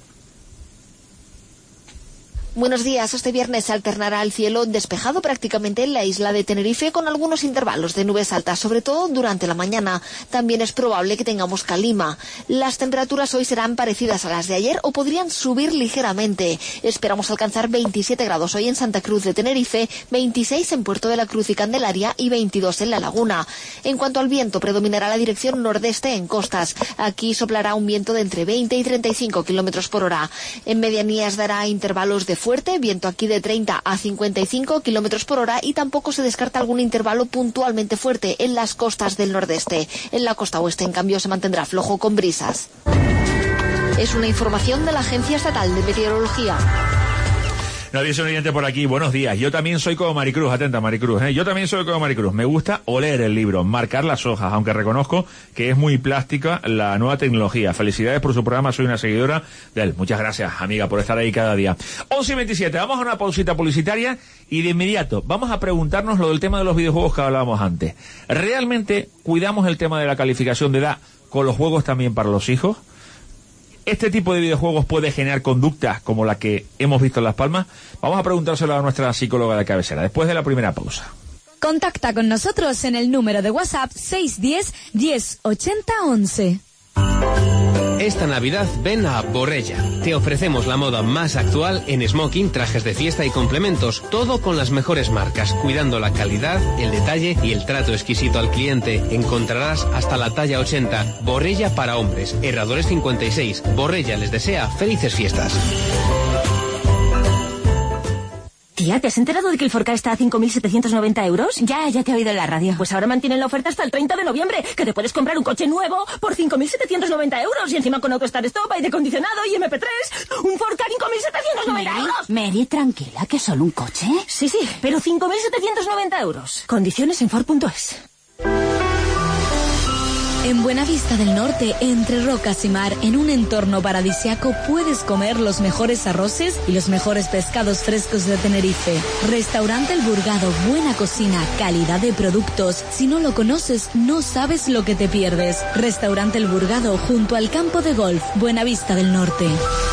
Speaker 7: Buenos días. Este viernes se alternará el cielo despejado prácticamente en la isla de Tenerife con algunos intervalos de nubes altas, sobre todo durante la mañana. También es probable que tengamos calima. Las temperaturas hoy serán parecidas a las de ayer o podrían subir ligeramente. Esperamos alcanzar veintisiete grados hoy en Santa Cruz de Tenerife, veintiséis en Puerto de la Cruz y Candelaria y veintidós en La Laguna. En cuanto al viento, predominará la dirección nordeste en costas. Aquí soplará un viento de entre veinte y treinta y cinco kilómetros por hora. En medianías dará intervalos de fuerte, viento aquí de treinta a cincuenta y cinco kilómetros por hora, y tampoco se descarta algún intervalo puntualmente fuerte en las costas del nordeste. En la costa oeste, en cambio, se mantendrá flojo con brisas. Es una información de la Agencia Estatal de Meteorología.
Speaker 19: Nos dice un oyente por aquí, buenos días, yo también soy como Maricruz, atenta Maricruz, ¿eh? yo también soy como Maricruz, me gusta oler el libro, marcar las hojas, aunque reconozco que es muy plástica la nueva tecnología. Felicidades por su programa, soy una seguidora de él. Muchas gracias, amiga, por estar ahí cada día. once y veintisiete, vamos a una pausita publicitaria y de inmediato vamos a preguntarnos lo del tema de los videojuegos que hablábamos antes. ¿Realmente cuidamos el tema de la calificación de edad con los juegos también para los hijos? ¿Este tipo de videojuegos puede generar conductas como la que hemos visto en Las Palmas? Vamos a preguntárselo a nuestra psicóloga de cabecera, después de la primera pausa.
Speaker 24: Contacta con nosotros en el número de WhatsApp seis uno cero, diez, ochenta, once.
Speaker 8: Esta Navidad ven a Borrella. Te ofrecemos la moda más actual en smoking, trajes de fiesta y complementos. Todo con las mejores marcas, cuidando la calidad, el detalle y el trato exquisito al cliente. Encontrarás hasta la talla ochenta. Borrella para hombres. Herradores cincuenta y seis. Borrella les desea felices fiestas.
Speaker 24: Tía, ¿te has enterado de que el Forcar está a cinco mil setecientos noventa euros? Ya, ya te he oído en la radio. Pues ahora mantienen la oferta hasta el treinta de noviembre, que te puedes comprar un coche nuevo por cinco mil setecientos noventa euros y encima con AutoStart Stop, aire acondicionado y eme pe tres. Un Forcar cinco mil setecientos noventa euros.
Speaker 9: Mary, tranquila, ¿que solo un coche?
Speaker 24: Sí, sí, pero cinco mil setecientos noventa euros. Condiciones en Ford punto es.
Speaker 2: En Buenavista del Norte, entre rocas y mar, en un entorno paradisiaco, puedes comer los mejores arroces y los mejores pescados frescos de Tenerife. Restaurante El Burgado, buena cocina, calidad de productos. Si no lo conoces, no sabes lo que te pierdes. Restaurante El Burgado, junto al campo de golf, Buenavista del Norte.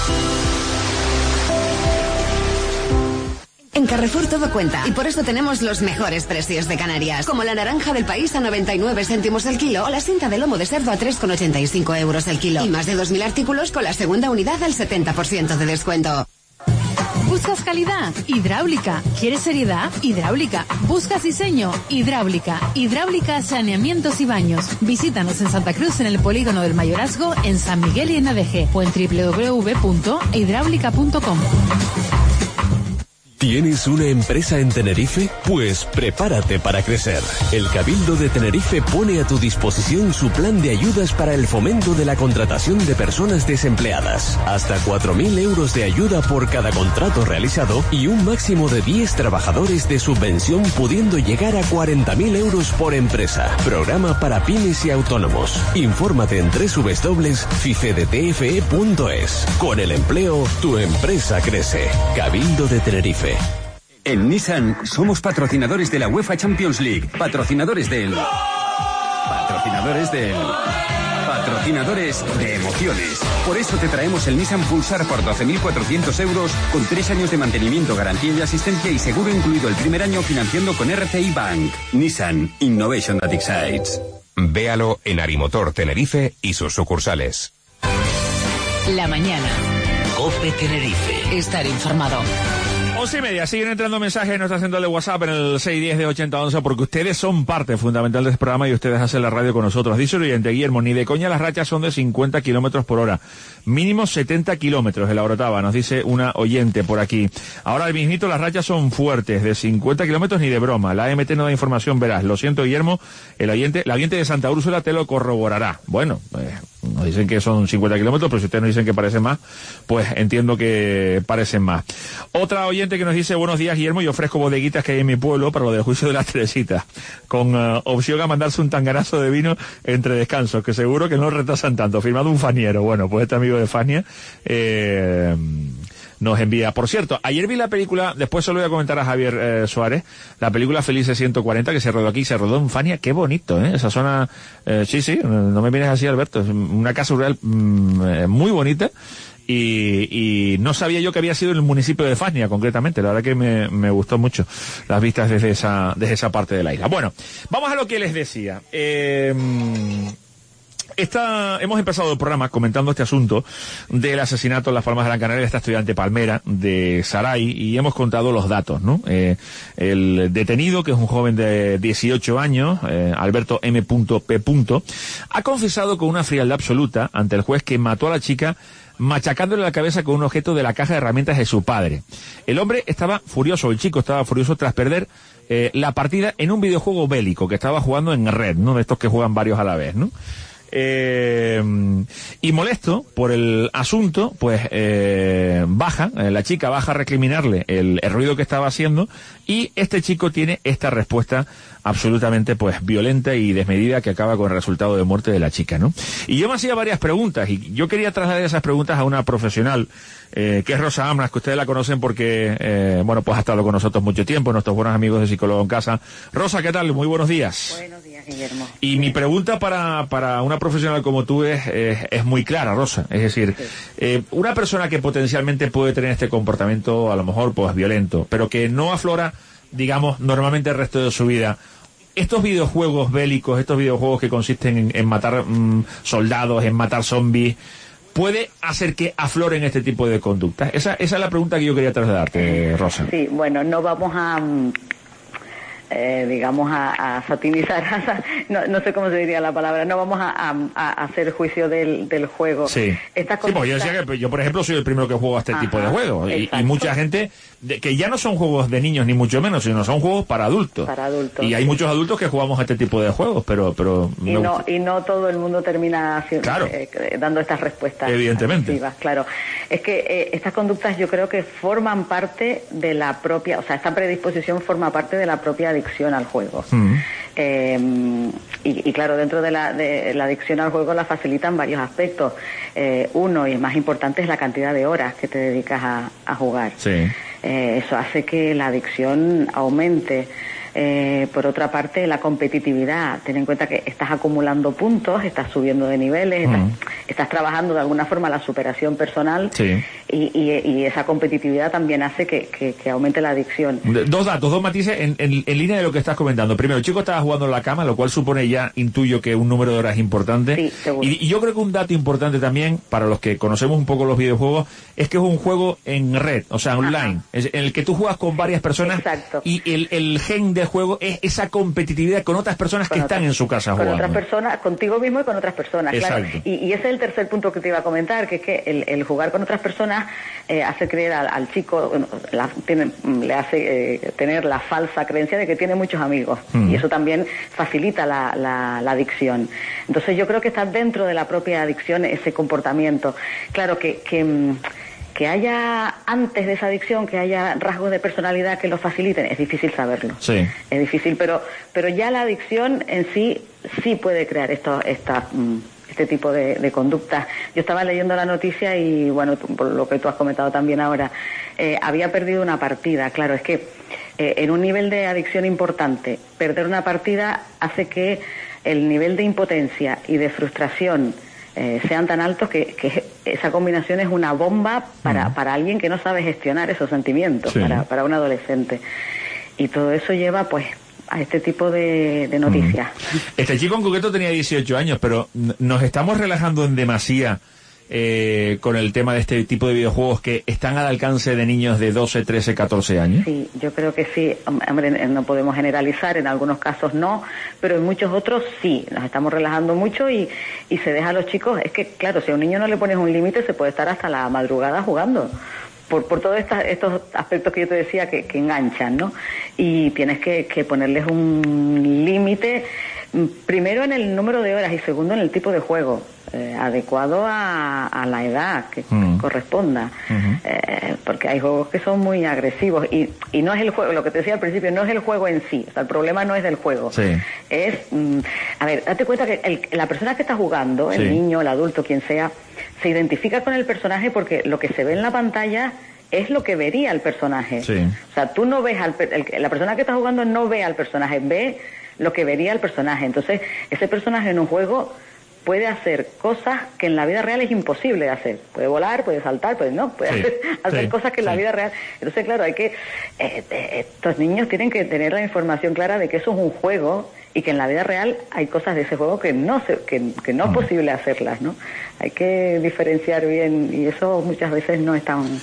Speaker 10: En Carrefour todo cuenta y por eso tenemos los mejores precios de Canarias, como la naranja del país a noventa y nueve céntimos el kilo o la cinta de lomo de cerdo a tres con ochenta y cinco euros el kilo. Y más de dos mil artículos con la segunda unidad al setenta por ciento de descuento.
Speaker 4: ¿Buscas calidad? Hidráulica. ¿Quieres seriedad? Hidráulica. ¿Buscas diseño? Hidráulica. Hidráulica, saneamientos y baños. Visítanos en Santa Cruz, en el Polígono del Mayorazgo, en San Miguel y en A D G o en doble u doble u doble u punto hidráulica punto com.
Speaker 3: ¿Tienes una empresa en Tenerife? Pues prepárate para crecer. El Cabildo de Tenerife pone a tu disposición su plan de ayudas para el fomento de la contratación de personas desempleadas. Hasta cuatro mil euros de ayuda por cada contrato realizado y un máximo de diez trabajadores de subvención, pudiendo llegar a cuarenta mil euros por empresa. Programa para pymes y autónomos. Infórmate en doble u doble u doble u punto fifedetfe punto es. Con el empleo, tu empresa crece. Cabildo de Tenerife.
Speaker 11: En Nissan somos patrocinadores de la UEFA Champions League, patrocinadores del... patrocinadores del... patrocinadores de emociones. Por eso te traemos el Nissan Pulsar por doce mil cuatrocientos euros con tres años de mantenimiento, garantía y asistencia y seguro incluido el primer año financiando con R C I Bank. Nissan Innovation that excites.
Speaker 12: Véalo en Arimotor Tenerife y sus sucursales.
Speaker 13: La mañana.
Speaker 1: COPE Tenerife.
Speaker 13: Estar informado.
Speaker 19: Once y media, siguen entrando mensajes en nuestra central de WhatsApp en el seis diez de ochenta once, porque ustedes son parte fundamental de este programa y ustedes hacen la radio con nosotros. Dice el oyente Guillermo, ni de coña las rachas son de cincuenta kilómetros por hora. Mínimo setenta kilómetros de la Orotava, nos dice una oyente por aquí. Ahora al mismito las rachas son fuertes, de cincuenta kilómetros ni de broma. La A M T no da información, verás. Lo siento, Guillermo, el oyente, la oyente de Santa Úrsula te lo corroborará. Bueno, eh, nos dicen que son cincuenta kilómetros, pero si ustedes nos dicen que parecen más, pues entiendo que parecen más. Otra oyente que nos dice, buenos días, Guillermo, yo ofrezco bodeguitas que hay en mi pueblo para lo del juicio de las Teresitas, con uh, opción a mandarse un tanganazo de vino entre descansos, que seguro que no retrasan tanto. Firmado un faniero. Bueno, pues este amigo de Fania eh, nos envía. Por cierto, ayer vi la película, después se lo voy a comentar a Javier eh, Suárez, la película Felices ciento cuarenta, que se rodó aquí, se rodó en Fania. Qué bonito, ¿eh? Esa zona, eh, sí, sí, no me vienes así, Alberto, es una casa rural mm, muy bonita. Y, y no sabía yo que había sido en el municipio de Fania, concretamente. La verdad que me, me gustó mucho las vistas desde esa, desde esa parte de la isla. Bueno, vamos a lo que les decía. Eh, esta, hemos empezado el programa comentando este asunto del asesinato en Las Palmas de Gran Canaria de esta estudiante palmera de Saray, y hemos contado los datos, ¿no? Eh, el detenido, que es un joven de dieciocho años, eh, Alberto M. P. ha confesado con una frialdad absoluta ante el juez que mató a la chica machacándole la cabeza con un objeto de la caja de herramientas de su padre. El hombre estaba furioso, el chico estaba furioso tras perder eh, la partida en un videojuego bélico que estaba jugando en red, ¿no? De estos que juegan varios a la vez, ¿no? Eh, y molesto por el asunto, pues eh, baja, eh, la chica baja a recriminarle el, el ruido que estaba haciendo, y este chico tiene esta respuesta absolutamente pues violenta y desmedida que acaba con el resultado de muerte de la chica, ¿no? Y yo me hacía varias preguntas y yo quería trasladar esas preguntas a una profesional, eh, que es Rosa Amras, que ustedes la conocen porque, eh, bueno, pues ha estado con nosotros mucho tiempo, nuestros buenos amigos de Psicólogo en Casa. Rosa, ¿qué tal? Muy buenos días.
Speaker 25: Buenos días, Guillermo.
Speaker 19: Y mi pregunta para, para una profesional como tú es, es, es muy clara, Rosa. Es decir, sí. eh, una persona que potencialmente puede tener este comportamiento, a lo mejor pues violento, pero que no aflora, digamos, normalmente el resto de su vida. Estos videojuegos bélicos, estos videojuegos que consisten en, en matar mmm, soldados, en matar zombies, ¿puede hacer que afloren este tipo de conductas? Esa, esa es la pregunta que yo quería trasladarte, Rosa.
Speaker 25: Sí, bueno, no vamos a... Eh, digamos, a, a satinizar, no, no sé cómo se diría la palabra, no vamos a, a, a hacer juicio del, del juego.
Speaker 19: Sí, Estas sí pues yo decía que yo, por ejemplo, soy el primero que juego a este Ajá, tipo de juegos, y, y mucha gente, de, que ya no son juegos de niños ni mucho menos, sino son juegos para adultos.
Speaker 25: Para adultos.
Speaker 19: Y hay muchos adultos que jugamos a este tipo de juegos, pero... pero
Speaker 25: y, no, y no todo el mundo termina haciendo,
Speaker 19: claro.
Speaker 25: eh, dando estas respuestas.
Speaker 19: Evidentemente.
Speaker 25: Activas, claro. Es que eh, estas conductas yo creo que forman parte de la propia, o sea, esta predisposición forma parte de la propia adicción al juego. Mm. Eh, y, y claro, dentro de la, de la adicción al juego la facilitan varios aspectos. Eh, uno, y el más importante, es la cantidad de horas que te dedicas a, a jugar.
Speaker 19: Sí.
Speaker 25: Eh, eso hace que la adicción aumente. Eh, por otra parte, la competitividad. Ten en cuenta que estás acumulando puntos, estás subiendo de niveles, mm. estás, estás trabajando de alguna forma la superación personal,
Speaker 19: sí.
Speaker 25: y, y, y esa competitividad también hace que, que, que aumente la adicción.
Speaker 19: Dos datos, dos matices en, en, en línea de lo que estás comentando. Primero, el chico estaba jugando en la cama, lo cual supone ya, intuyo que un número de horas importante.
Speaker 25: Sí, seguro.
Speaker 19: Y, y yo creo que un dato importante también, para los que conocemos un poco los videojuegos, es que es un juego en red, o sea, online, es, en el que tú juegas con varias personas.
Speaker 25: Exacto.
Speaker 19: Y el, el gen de de juego es esa competitividad con otras personas con que otras, están en su casa
Speaker 25: con
Speaker 19: jugando.
Speaker 25: Con otras personas, contigo mismo y con otras personas,
Speaker 19: Exacto.
Speaker 25: Claro. Y, y ese es el tercer punto que te iba a comentar, que es que el, el jugar con otras personas eh, hace creer al, al chico, bueno, la, tiene, le hace eh, tener la falsa creencia de que tiene muchos amigos. Mm. Y eso también facilita la, la, la adicción. Entonces yo creo que está dentro de la propia adicción ese comportamiento. Claro que... que que haya, antes de esa adicción, que haya rasgos de personalidad que lo faciliten, es difícil saberlo.
Speaker 19: Sí.
Speaker 25: Es difícil, pero pero ya la adicción en sí, sí puede crear esto, esta, este tipo de, de conductas. Yo estaba leyendo la noticia y, bueno, por lo que tú has comentado también ahora, eh, había perdido una partida. Claro, es que eh, en un nivel de adicción importante, perder una partida hace que el nivel de impotencia y de frustración Eh, sean tan altos que, que esa combinación es una bomba para, mm. para alguien que no sabe gestionar esos sentimientos, sí. para, para un adolescente. Y todo eso lleva, pues, a este tipo de, de noticias.
Speaker 19: Mm. Este chico en concreto tenía dieciocho años, pero nos estamos relajando en demasía eh, con el tema de este tipo de videojuegos que están al alcance de niños de doce, trece, catorce años.
Speaker 25: Sí, yo creo que sí. Hombre, no podemos generalizar, en algunos casos no, pero en muchos otros sí. Nos estamos relajando mucho y, y se deja a los chicos. Es que, claro, si a un niño no le pones un límite, se puede estar hasta la madrugada jugando. Por, por todos esta, estos aspectos que yo te decía que, que enganchan, ¿no? Y tienes que, que ponerles un límite, primero en el número de horas y segundo en el tipo de juego. Eh, adecuado a, a la edad que mm. corresponda, uh-huh. eh, porque hay juegos que son muy agresivos y, y no es el juego, lo que te decía al principio, no es el juego en sí, o sea, el problema no es del juego,
Speaker 19: sí.
Speaker 25: es, mm, a ver, date cuenta que el, la persona que está jugando, el sí. niño, el adulto, quien sea, se identifica con el personaje porque lo que se ve en la pantalla es lo que vería el personaje,
Speaker 19: sí.
Speaker 25: o sea, tú no ves, al, el, la persona que está jugando no ve al personaje, ve lo que vería el personaje, entonces ese personaje en un juego puede hacer cosas que en la vida real es imposible de hacer. Puede volar, puede saltar, puede no, puede sí, hacer, hacer sí, cosas que en sí. la vida real... Entonces, claro, hay que... Eh, eh, estos niños tienen que tener la información clara de que eso es un juego y que en la vida real hay cosas de ese juego que no se, que, que no es posible hacerlas, ¿no? Hay que diferenciar bien y eso muchas veces no es tan...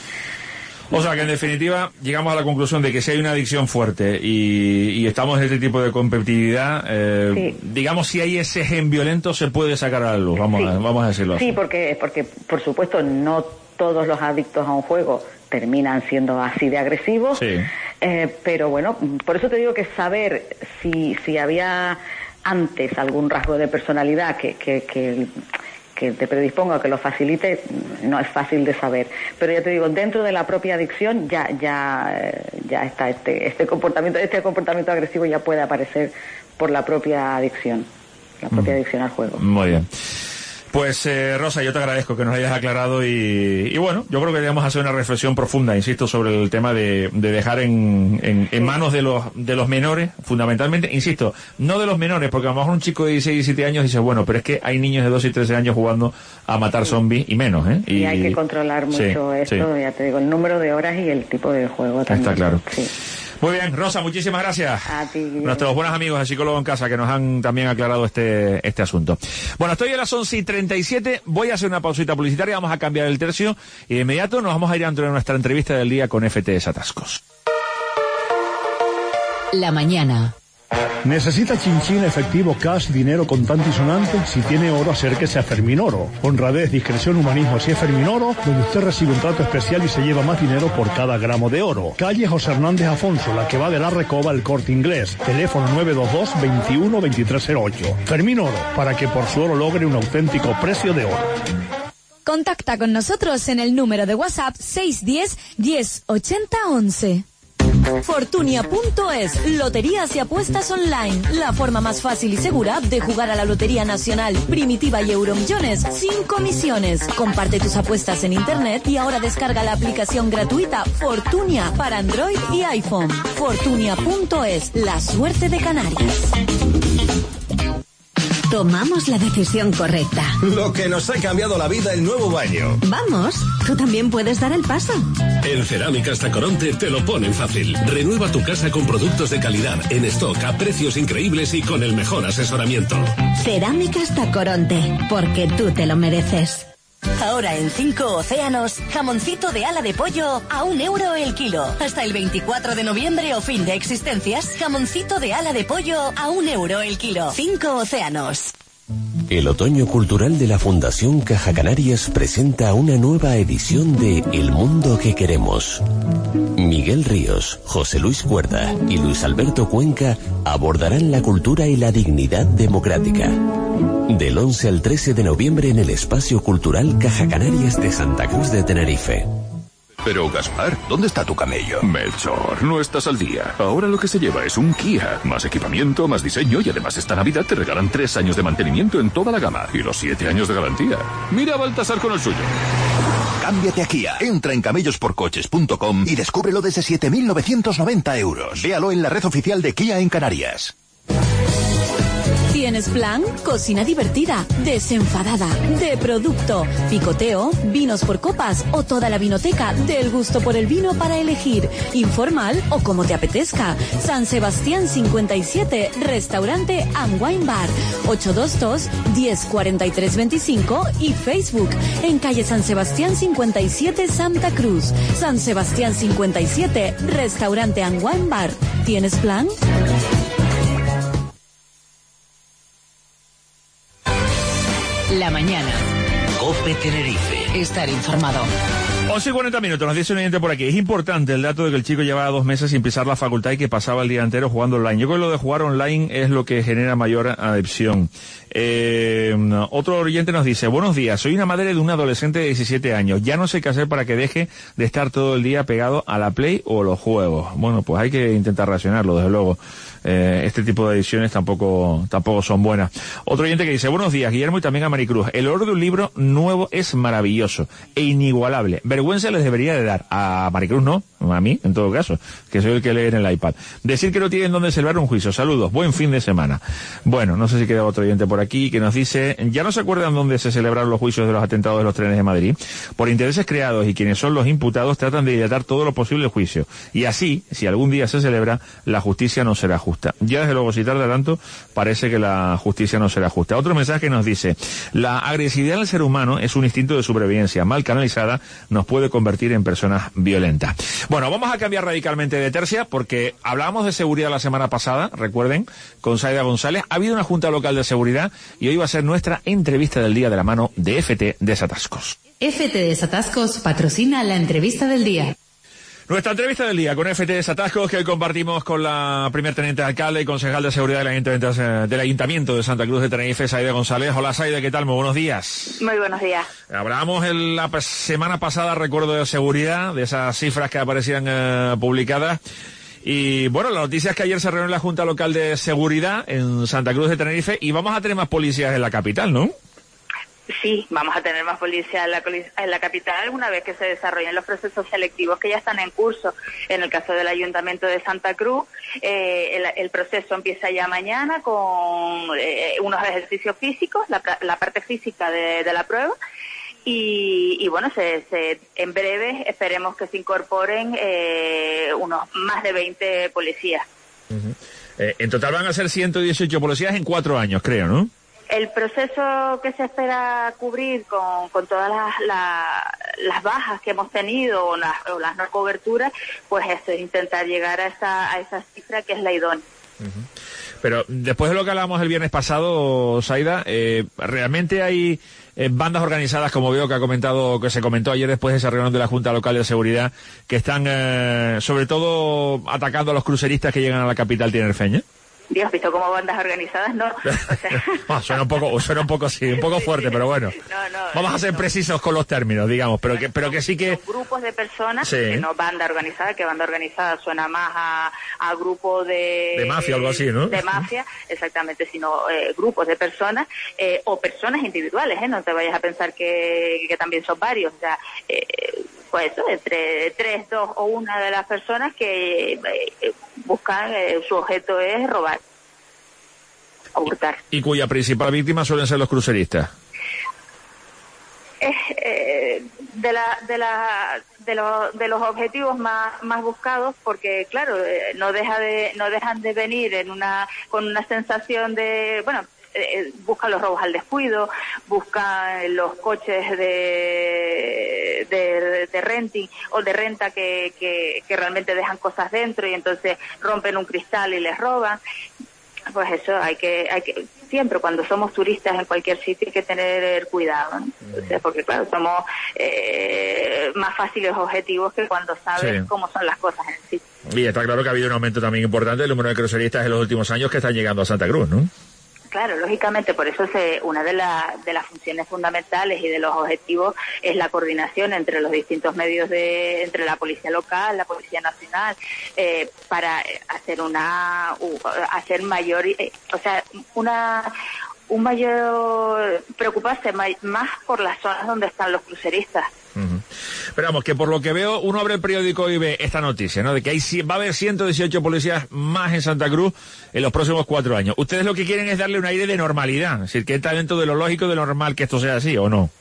Speaker 19: O sea que en definitiva llegamos a la conclusión de que si hay una adicción fuerte y, y estamos en este tipo de competitividad, eh, sí. digamos si hay ese gen violento se puede sacar a la luz, vamos, sí. a, vamos a decirlo así.
Speaker 25: Sí, porque, porque por supuesto no todos los adictos a un juego terminan siendo así de agresivos,
Speaker 19: sí.
Speaker 25: eh, pero bueno, por eso te digo que saber si, si había antes algún rasgo de personalidad que... que, que que te predisponga o que lo facilite, no es fácil de saber. Pero ya te digo, dentro de la propia adicción ya ya ya está este este comportamiento, este comportamiento agresivo ya puede aparecer por la propia adicción, la propia mm. adicción al juego.
Speaker 19: Muy bien. Pues eh, Rosa, yo te agradezco que nos hayas aclarado y, y bueno, yo creo que debemos hacer una reflexión profunda, insisto, sobre el tema de, de dejar en, en, en manos de los de los menores, fundamentalmente, insisto, no de los menores, porque a lo mejor un chico de dieciséis, diecisiete años dice, bueno, pero es que hay niños de doce y trece años jugando a matar sí. zombies y menos, ¿eh?
Speaker 25: Y, y hay que controlar mucho sí, esto, sí. ya te digo, el número de horas y el tipo de juego también.
Speaker 19: Está claro.
Speaker 25: Sí.
Speaker 19: Muy bien, Rosa, muchísimas gracias.
Speaker 25: A ti, Guillermo.
Speaker 19: Nuestros buenos amigos de Psicólogo en Casa que nos han también aclarado este este asunto. Bueno, estoy a las once y treinta y siete, voy a hacer una pausita publicitaria, vamos a cambiar el tercio y de inmediato nos vamos a ir a entrar en nuestra entrevista del día con F T S Atascos.
Speaker 13: La mañana.
Speaker 14: ¿Necesita chinchín, efectivo, cash, dinero contante y sonante? Si tiene oro, acérquese a Fermín Oro. Honradez, discreción, humanismo, si es Fermín Oro, donde usted recibe un trato especial y se lleva más dinero por cada gramo de oro. Calle José Hernández Afonso, la que va de la Recoba al Corte Inglés. Teléfono nueve dos dos, veintiuno, veintitrés cero ocho. Fermín Oro, para que por su oro logre un auténtico precio de oro.
Speaker 2: Contacta con nosotros en el número de WhatsApp seis uno cero, diez, ochenta, once.
Speaker 24: Fortunia punto es, loterías y apuestas online, la forma más fácil y segura de jugar a la Lotería Nacional, Primitiva y Euromillones sin comisiones. Comparte tus apuestas en internet y ahora descarga la aplicación gratuita Fortunia para Android y iPhone. Fortunia punto es, la suerte de Canarias.
Speaker 10: Tomamos la decisión correcta.
Speaker 15: Lo que nos ha cambiado la vida, el nuevo baño.
Speaker 10: Vamos, tú también puedes dar el paso.
Speaker 16: En Cerámicas Tacoronte te lo ponen fácil. Renueva tu casa con productos de calidad, en stock, a precios increíbles y con el mejor asesoramiento.
Speaker 10: Cerámicas Tacoronte, porque tú te lo mereces.
Speaker 17: Ahora en Cinco Océanos, jamoncito de ala de pollo a un euro el kilo. Hasta el veinticuatro de noviembre o fin de existencias, jamoncito de ala de pollo a un euro el kilo. Cinco Océanos.
Speaker 3: El Otoño Cultural de la Fundación Caja Canarias presenta una nueva edición de El Mundo que Queremos. Miguel Ríos, José Luis Cuerda y Luis Alberto Cuenca abordarán la cultura y la dignidad democrática. Del once al trece de noviembre en el Espacio Cultural Caja Canarias de Santa Cruz de Tenerife.
Speaker 18: Pero, Gaspar, ¿dónde está tu camello? Melchor, no estás al día. Ahora lo que se lleva es un Kia. Más equipamiento, más diseño y además esta Navidad te regalan tres años de mantenimiento en toda la gama y los siete años de garantía. Mira a Baltasar con el suyo.
Speaker 21: Cámbiate a Kia. Entra en camellos por coches punto com y descúbrelo desde siete mil novecientos noventa euros. Véalo en la red oficial de Kia en Canarias.
Speaker 2: ¿Tienes plan? Cocina divertida, desenfadada, de producto, picoteo, vinos por copas o toda la vinoteca del gusto por el vino para elegir, informal o como te apetezca. San Sebastián cincuenta y siete, restaurante and wine bar, ocho dos dos, diez cuarenta y tres veinticinco y Facebook en calle San Sebastián cincuenta y siete, Santa Cruz. San Sebastián cincuenta y siete, restaurante and wine bar. ¿Tienes plan?
Speaker 13: La mañana.
Speaker 1: COPE Tenerife.
Speaker 13: Estar informado.
Speaker 19: once y cuarenta minutos, nos dice un oyente por aquí. Es importante el dato de que el chico llevaba dos meses sin pisar la facultad y que pasaba el día entero jugando online. Yo creo que lo de jugar online es lo que genera mayor adicción. Eh, otro oyente nos dice, buenos días, soy una madre de un adolescente de diecisiete años. Ya no sé qué hacer para que deje de estar todo el día pegado a la Play o los juegos. Bueno, pues hay que intentar reaccionarlo, desde luego. Eh, este tipo de ediciones tampoco tampoco son buenas. Otro oyente que dice, buenos días, Guillermo, y también a Maricruz. El olor de un libro nuevo es maravilloso e inigualable. Vergüenza les debería de dar. A Maricruz no, a mí, en todo caso, que soy el que lee en el iPad. Decir que no tienen dónde celebrar un juicio. Saludos, buen fin de semana. Bueno, no sé si queda otro oyente por aquí que nos dice, ¿ya no se acuerdan dónde se celebraron los juicios de los atentados de los trenes de Madrid? Por intereses creados y quienes son los imputados tratan de dilatar todo lo posible el juicio. Y así, si algún día se celebra, la justicia no será justa. Ya desde luego, si tarda tanto, parece que la justicia no será justa. Otro mensaje nos dice, la agresividad del ser humano es un instinto de sobrevivencia. Mal canalizada nos puede convertir en personas violentas. Bueno, vamos a cambiar radicalmente de tercia porque hablábamos de seguridad la semana pasada, recuerden, con Saida González. Ha habido una junta local de seguridad y hoy va a ser nuestra entrevista del día de la mano de F T Desatascos.
Speaker 13: F T Desatascos patrocina la entrevista del día.
Speaker 19: Nuestra entrevista del día con F T Desatascos, que hoy compartimos con la primer teniente de alcalde y concejal de seguridad del Ayuntamiento, del Ayuntamiento de Santa Cruz de Tenerife, Saida González. Hola, Saida, ¿qué tal? Muy buenos días.
Speaker 22: Muy buenos días.
Speaker 19: Hablábamos en la semana pasada, recuerdo, de seguridad, de esas cifras que aparecían eh, publicadas. Y bueno, la noticia es que ayer se reunió la Junta Local de Seguridad en Santa Cruz de Tenerife y vamos a tener más policías en la capital, ¿no?
Speaker 22: Sí, vamos a tener más policía en la, en la capital una vez que se desarrollen los procesos selectivos que ya están en curso. En el caso del Ayuntamiento de Santa Cruz, eh, el, el proceso empieza ya mañana con eh, unos ejercicios físicos, la, la parte física de, de la prueba. Y, y bueno, se, se, en breve esperemos que se incorporen eh, unos más de veinte policías.
Speaker 19: Uh-huh. eh, en total van a ser ciento dieciocho policías en cuatro años, creo, ¿no?
Speaker 22: El proceso que se espera cubrir con, con todas las, la, las bajas que hemos tenido o las, o las no coberturas, pues eso es intentar llegar a esa, a esa cifra que es la idónea.
Speaker 19: Uh-huh. Pero después de lo que hablábamos el viernes pasado, Saida, eh, ¿realmente hay eh, bandas organizadas, como veo que ha comentado, que se comentó ayer después de esa reunión de la Junta Local de Seguridad, que están eh, sobre todo atacando a los cruceristas que llegan a la capital tinerfeña?
Speaker 22: Dios, visto como bandas organizadas, no. O sea...
Speaker 19: ah, suena un poco, suena un poco sí, un poco fuerte, pero bueno.
Speaker 22: No, no,
Speaker 19: vamos a ser
Speaker 22: no.
Speaker 19: precisos con los términos, digamos, pero que, pero que sí que.
Speaker 22: Son grupos de personas,
Speaker 19: sí.
Speaker 22: Que no banda organizada, que banda organizada suena más a, a grupo de.
Speaker 19: De mafia o algo así, ¿no?
Speaker 22: De mafia, exactamente, sino eh, grupos de personas eh, o personas individuales, ¿eh? No te vayas a pensar que, que también son varios, o sea. Eh, Pues eso, entre tres, dos o una de las personas que eh, buscan, eh, su objeto es robar o hurtar.
Speaker 19: Y cuya principal víctima suelen ser los cruceristas.
Speaker 22: Es eh, de la, de la, de los, de los objetivos más, más buscados, porque claro, eh, no deja de, no dejan de venir en una, con una sensación de, bueno, eh, buscan los robos al descuido, buscan los coches de, de, de renting o de renta que, que, que realmente dejan cosas dentro y entonces rompen un cristal y les roban. Pues eso hay que, hay que siempre cuando somos turistas en cualquier sitio hay que tener cuidado, ¿no? Entonces, porque claro, somos eh, más fáciles objetivos que cuando sabes sí. cómo son las cosas en el sitio.
Speaker 19: Y está claro que ha habido un aumento también importante del número de cruceristas en los últimos años que están llegando a Santa Cruz, ¿no?
Speaker 22: Claro, lógicamente, por eso se, una de, la, de las funciones fundamentales y de los objetivos es la coordinación entre los distintos medios de, entre la policía local, la policía nacional, eh, para hacer una, uh, hacer mayor, eh, o sea, una, un mayor, preocuparse más por las zonas donde están los cruceristas.
Speaker 19: Uh-huh. Pero vamos, que por lo que veo, uno abre el periódico y ve esta noticia, ¿no? De que hay, va a haber ciento dieciocho policías más en Santa Cruz en los próximos cuatro años. Ustedes lo que quieren es darle un aire de normalidad, es decir, que está dentro de lo lógico, de lo normal que esto sea así, ¿o no?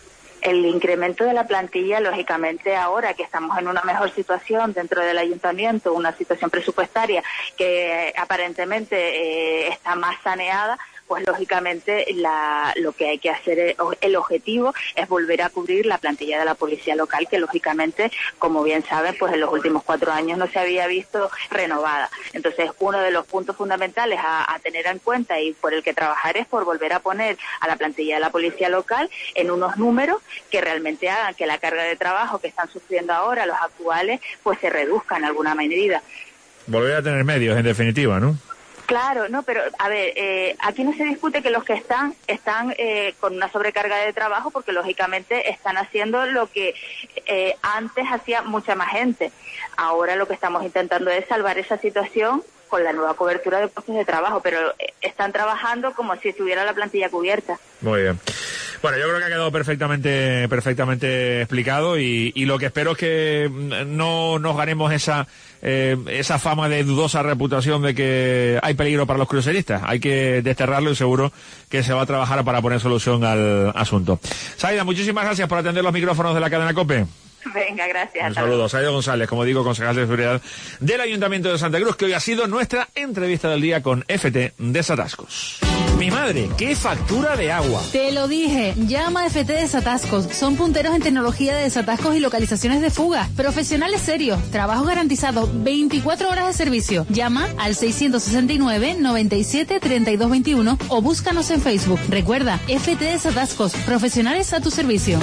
Speaker 22: El incremento de la plantilla, lógicamente, ahora que estamos en una mejor situación dentro del ayuntamiento, una situación presupuestaria que eh, aparentemente eh, está más saneada, pues lógicamente la, lo que hay que hacer, el objetivo es volver a cubrir la plantilla de la policía local, que lógicamente, como bien saben, pues en los últimos cuatro años no se había visto renovada. Entonces, uno de los puntos fundamentales a, a tener en cuenta y por el que trabajar es por volver a poner a la plantilla de la policía local en unos números que realmente hagan que la carga de trabajo que están sufriendo ahora los actuales, pues se reduzca en alguna medida.
Speaker 19: Volver a tener medios, en definitiva, ¿no?
Speaker 22: Claro, no, pero a ver, eh, aquí no se discute que los que están, están eh, con una sobrecarga de trabajo porque lógicamente están haciendo lo que eh, antes hacía mucha más gente. Ahora lo que estamos intentando es salvar esa situación con la nueva cobertura de puestos de trabajo, pero eh, están trabajando como si estuviera la plantilla cubierta.
Speaker 19: Muy bien. Bueno, yo creo que ha quedado perfectamente perfectamente explicado y, y lo que espero es que no nos ganemos esa eh, esa fama de dudosa reputación de que hay peligro para los cruceristas. Hay que desterrarlo y seguro que se va a trabajar para poner solución al asunto. Saida, muchísimas gracias por atender los micrófonos de la cadena COPE.
Speaker 22: Venga, gracias.
Speaker 19: Un saludo. Saida González, como digo, concejal de seguridad del Ayuntamiento de Santa Cruz, que hoy ha sido nuestra entrevista del día con F T Desatascos. Mi madre, ¿qué factura de agua?
Speaker 4: Te lo dije, llama a F T Desatascos. Son punteros en tecnología de desatascos y localizaciones de fugas. Profesionales serios, trabajo garantizado, veinticuatro horas de servicio. Llama al seiscientos sesenta y nueve, noventa y siete, treinta y dos veintiuno o búscanos en Facebook. Recuerda, F T Desatascos, profesionales a tu servicio.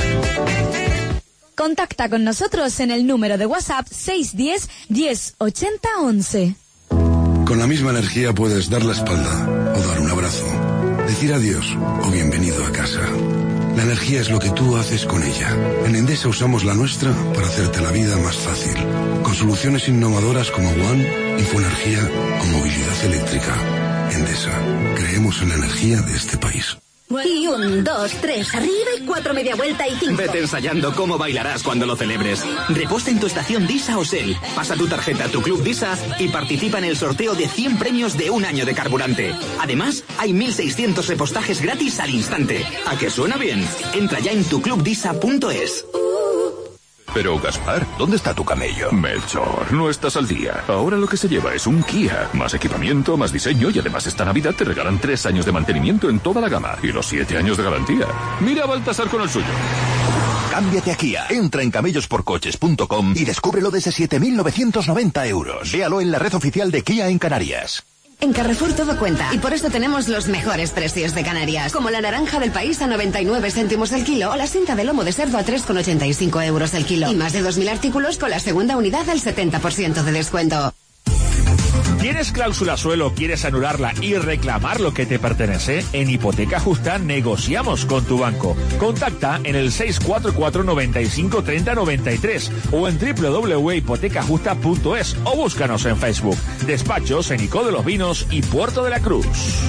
Speaker 2: Contacta con nosotros en el número de WhatsApp seis uno cero, diez, ochenta, once.
Speaker 5: Con la misma energía puedes dar la espalda o dar un abrazo, decir adiós o bienvenido a casa. La energía es lo que tú haces con ella. En Endesa usamos la nuestra para hacerte la vida más fácil. Con soluciones innovadoras como One, Infoenergía o movilidad eléctrica. Endesa, creemos en la energía de este país.
Speaker 17: Y un, dos, tres, arriba y cuatro, media vuelta y cinco.
Speaker 6: Vete ensayando cómo bailarás cuando lo celebres. Reposta en tu estación Disa o Shell. Pasa tu tarjeta a tu club Disa y participa en el sorteo de cien premios de un año de carburante. Además, hay mil seiscientos repostajes gratis al instante. ¿A qué suena bien? Entra ya en tu club disa punto es.
Speaker 18: Pero, Gaspar, ¿dónde está tu camello? Melchor, no estás al día. Ahora lo que se lleva es un Kia. Más equipamiento, más diseño y además esta Navidad te regalan tres años de mantenimiento en toda la gama y los siete años de garantía. Mira a Baltasar con el suyo.
Speaker 21: Cámbiate a Kia. Entra en camellos por coches punto com y descúbrelo desde siete mil novecientos noventa euros. Véalo en la red oficial de Kia en Canarias.
Speaker 10: En Carrefour todo cuenta y por eso tenemos los mejores precios de Canarias, como la naranja del país a noventa y nueve céntimos el kilo o la cinta de lomo de cerdo a tres con ochenta y cinco euros el kilo y más de dos mil artículos con la segunda unidad al setenta por ciento de descuento.
Speaker 19: ¿Tienes cláusula suelo, quieres anularla y reclamar lo que te pertenece? En Hipoteca Justa negociamos con tu banco. Contacta en el seis cuatro cuatro, noventa y cinco, treinta, noventa y tres o en doble u doble u doble u punto hipoteca justa punto es o búscanos en Facebook. Despachos en Icó de los Vinos y Puerto de la Cruz.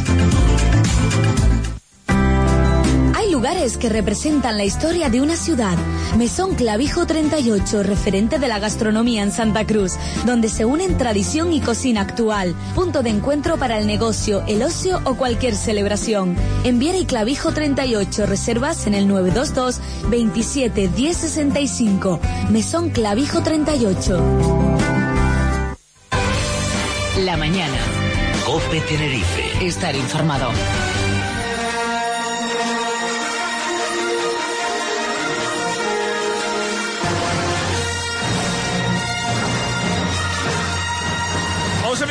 Speaker 2: Hay lugares que representan la historia de una ciudad. Mesón Clavijo treinta y ocho, referente de la gastronomía en Santa Cruz, donde se unen tradición y cocina actual. Punto de encuentro para el negocio, el ocio o cualquier celebración. En Viera y Clavijo treinta y ocho, reservas en el nueve dos dos, veintisiete, diez sesenta y cinco. Mesón Clavijo treinta y ocho.
Speaker 13: La mañana.
Speaker 1: COPE Tenerife.
Speaker 13: Estar informado.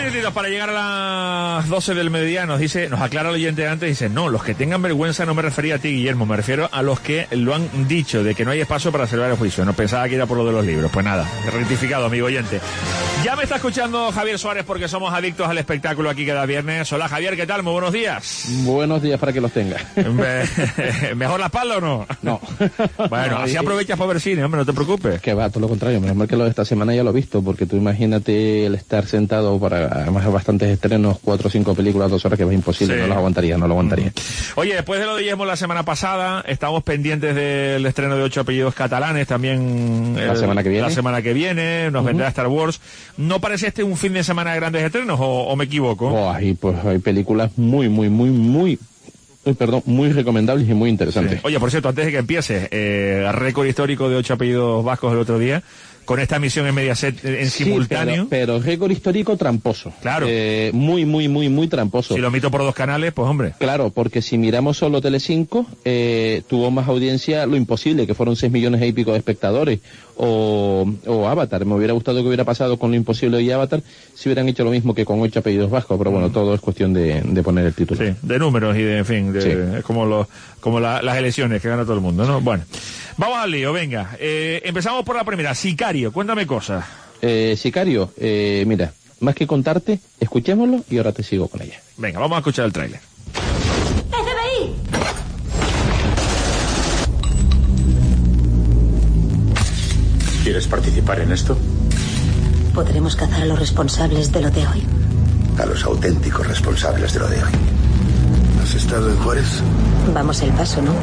Speaker 19: minutitos para llegar a las doce del mediodía. Nos dice, nos aclara el oyente antes, dice, no, los que tengan vergüenza no me refería a ti, Guillermo, me refiero a los que lo han dicho, de que no hay espacio para celebrar el juicio. No pensaba que era por lo de los libros. Pues nada, rectificado, amigo oyente. Ya me está escuchando Javier Suárez porque somos adictos al espectáculo aquí cada viernes. Hola Javier, ¿qué tal? Muy buenos días.
Speaker 7: Buenos días para que los tenga.
Speaker 19: ¿Mejor la espalda o no?
Speaker 7: No.
Speaker 19: Bueno, así aprovechas para ver cine, hombre, no te preocupes.
Speaker 7: Que va, todo lo contrario, menos mal que lo de esta semana ya lo he visto, porque tú imagínate el estar sentado para, además, bastantes estrenos, cuatro o cinco películas, dos horas, que es imposible, sí. no lo aguantaría, no lo aguantaría.
Speaker 19: Mm. Oye, después de lo de Guillermo la semana pasada, estamos pendientes del estreno de Ocho apellidos catalanes, también
Speaker 7: la el, semana que viene.
Speaker 19: La semana que viene, nos uh-huh. vendrá Star Wars. ¿No parece este un fin de semana de grandes estrenos o, o me equivoco?
Speaker 7: Oh, ahí, pues hay películas muy, muy, muy, muy... Perdón, muy recomendables y muy interesantes.
Speaker 19: Sí. Oye, por cierto, antes de que empieces, eh, récord histórico de ocho apellidos vascos el otro día, con esta emisión en Mediaset en sí, simultáneo.
Speaker 7: Pero, pero récord histórico tramposo.
Speaker 19: Claro.
Speaker 7: Eh, muy, muy, muy, muy tramposo.
Speaker 19: Si lo emito por dos canales, pues hombre.
Speaker 7: Claro, porque si miramos solo Telecinco, eh, tuvo más audiencia Lo Imposible, que fueron seis millones y pico de espectadores. O, o Avatar. Me hubiera gustado que hubiera pasado con Lo Imposible y Avatar si hubieran hecho lo mismo que con Ocho apellidos vascos, pero bueno, todo es cuestión de, de poner el título.
Speaker 19: Sí, de números y de, en fin, de,
Speaker 7: sí.
Speaker 19: es como, los, como la, las elecciones que gana todo el mundo, ¿no? Bueno, vamos al lío, venga. Eh, empezamos por la primera, Sicario, cuéntame cosas.
Speaker 7: Eh, Sicario, eh, mira, más que contarte, escuchémoslo y ahora te sigo con ella.
Speaker 19: Venga, vamos a escuchar el tráiler.
Speaker 8: ¿Quieres participar en esto?
Speaker 9: ¿Podremos cazar a los responsables de lo de hoy?
Speaker 20: A los auténticos responsables de lo de hoy. ¿Has estado en Juárez?
Speaker 9: Vamos el paso, ¿no?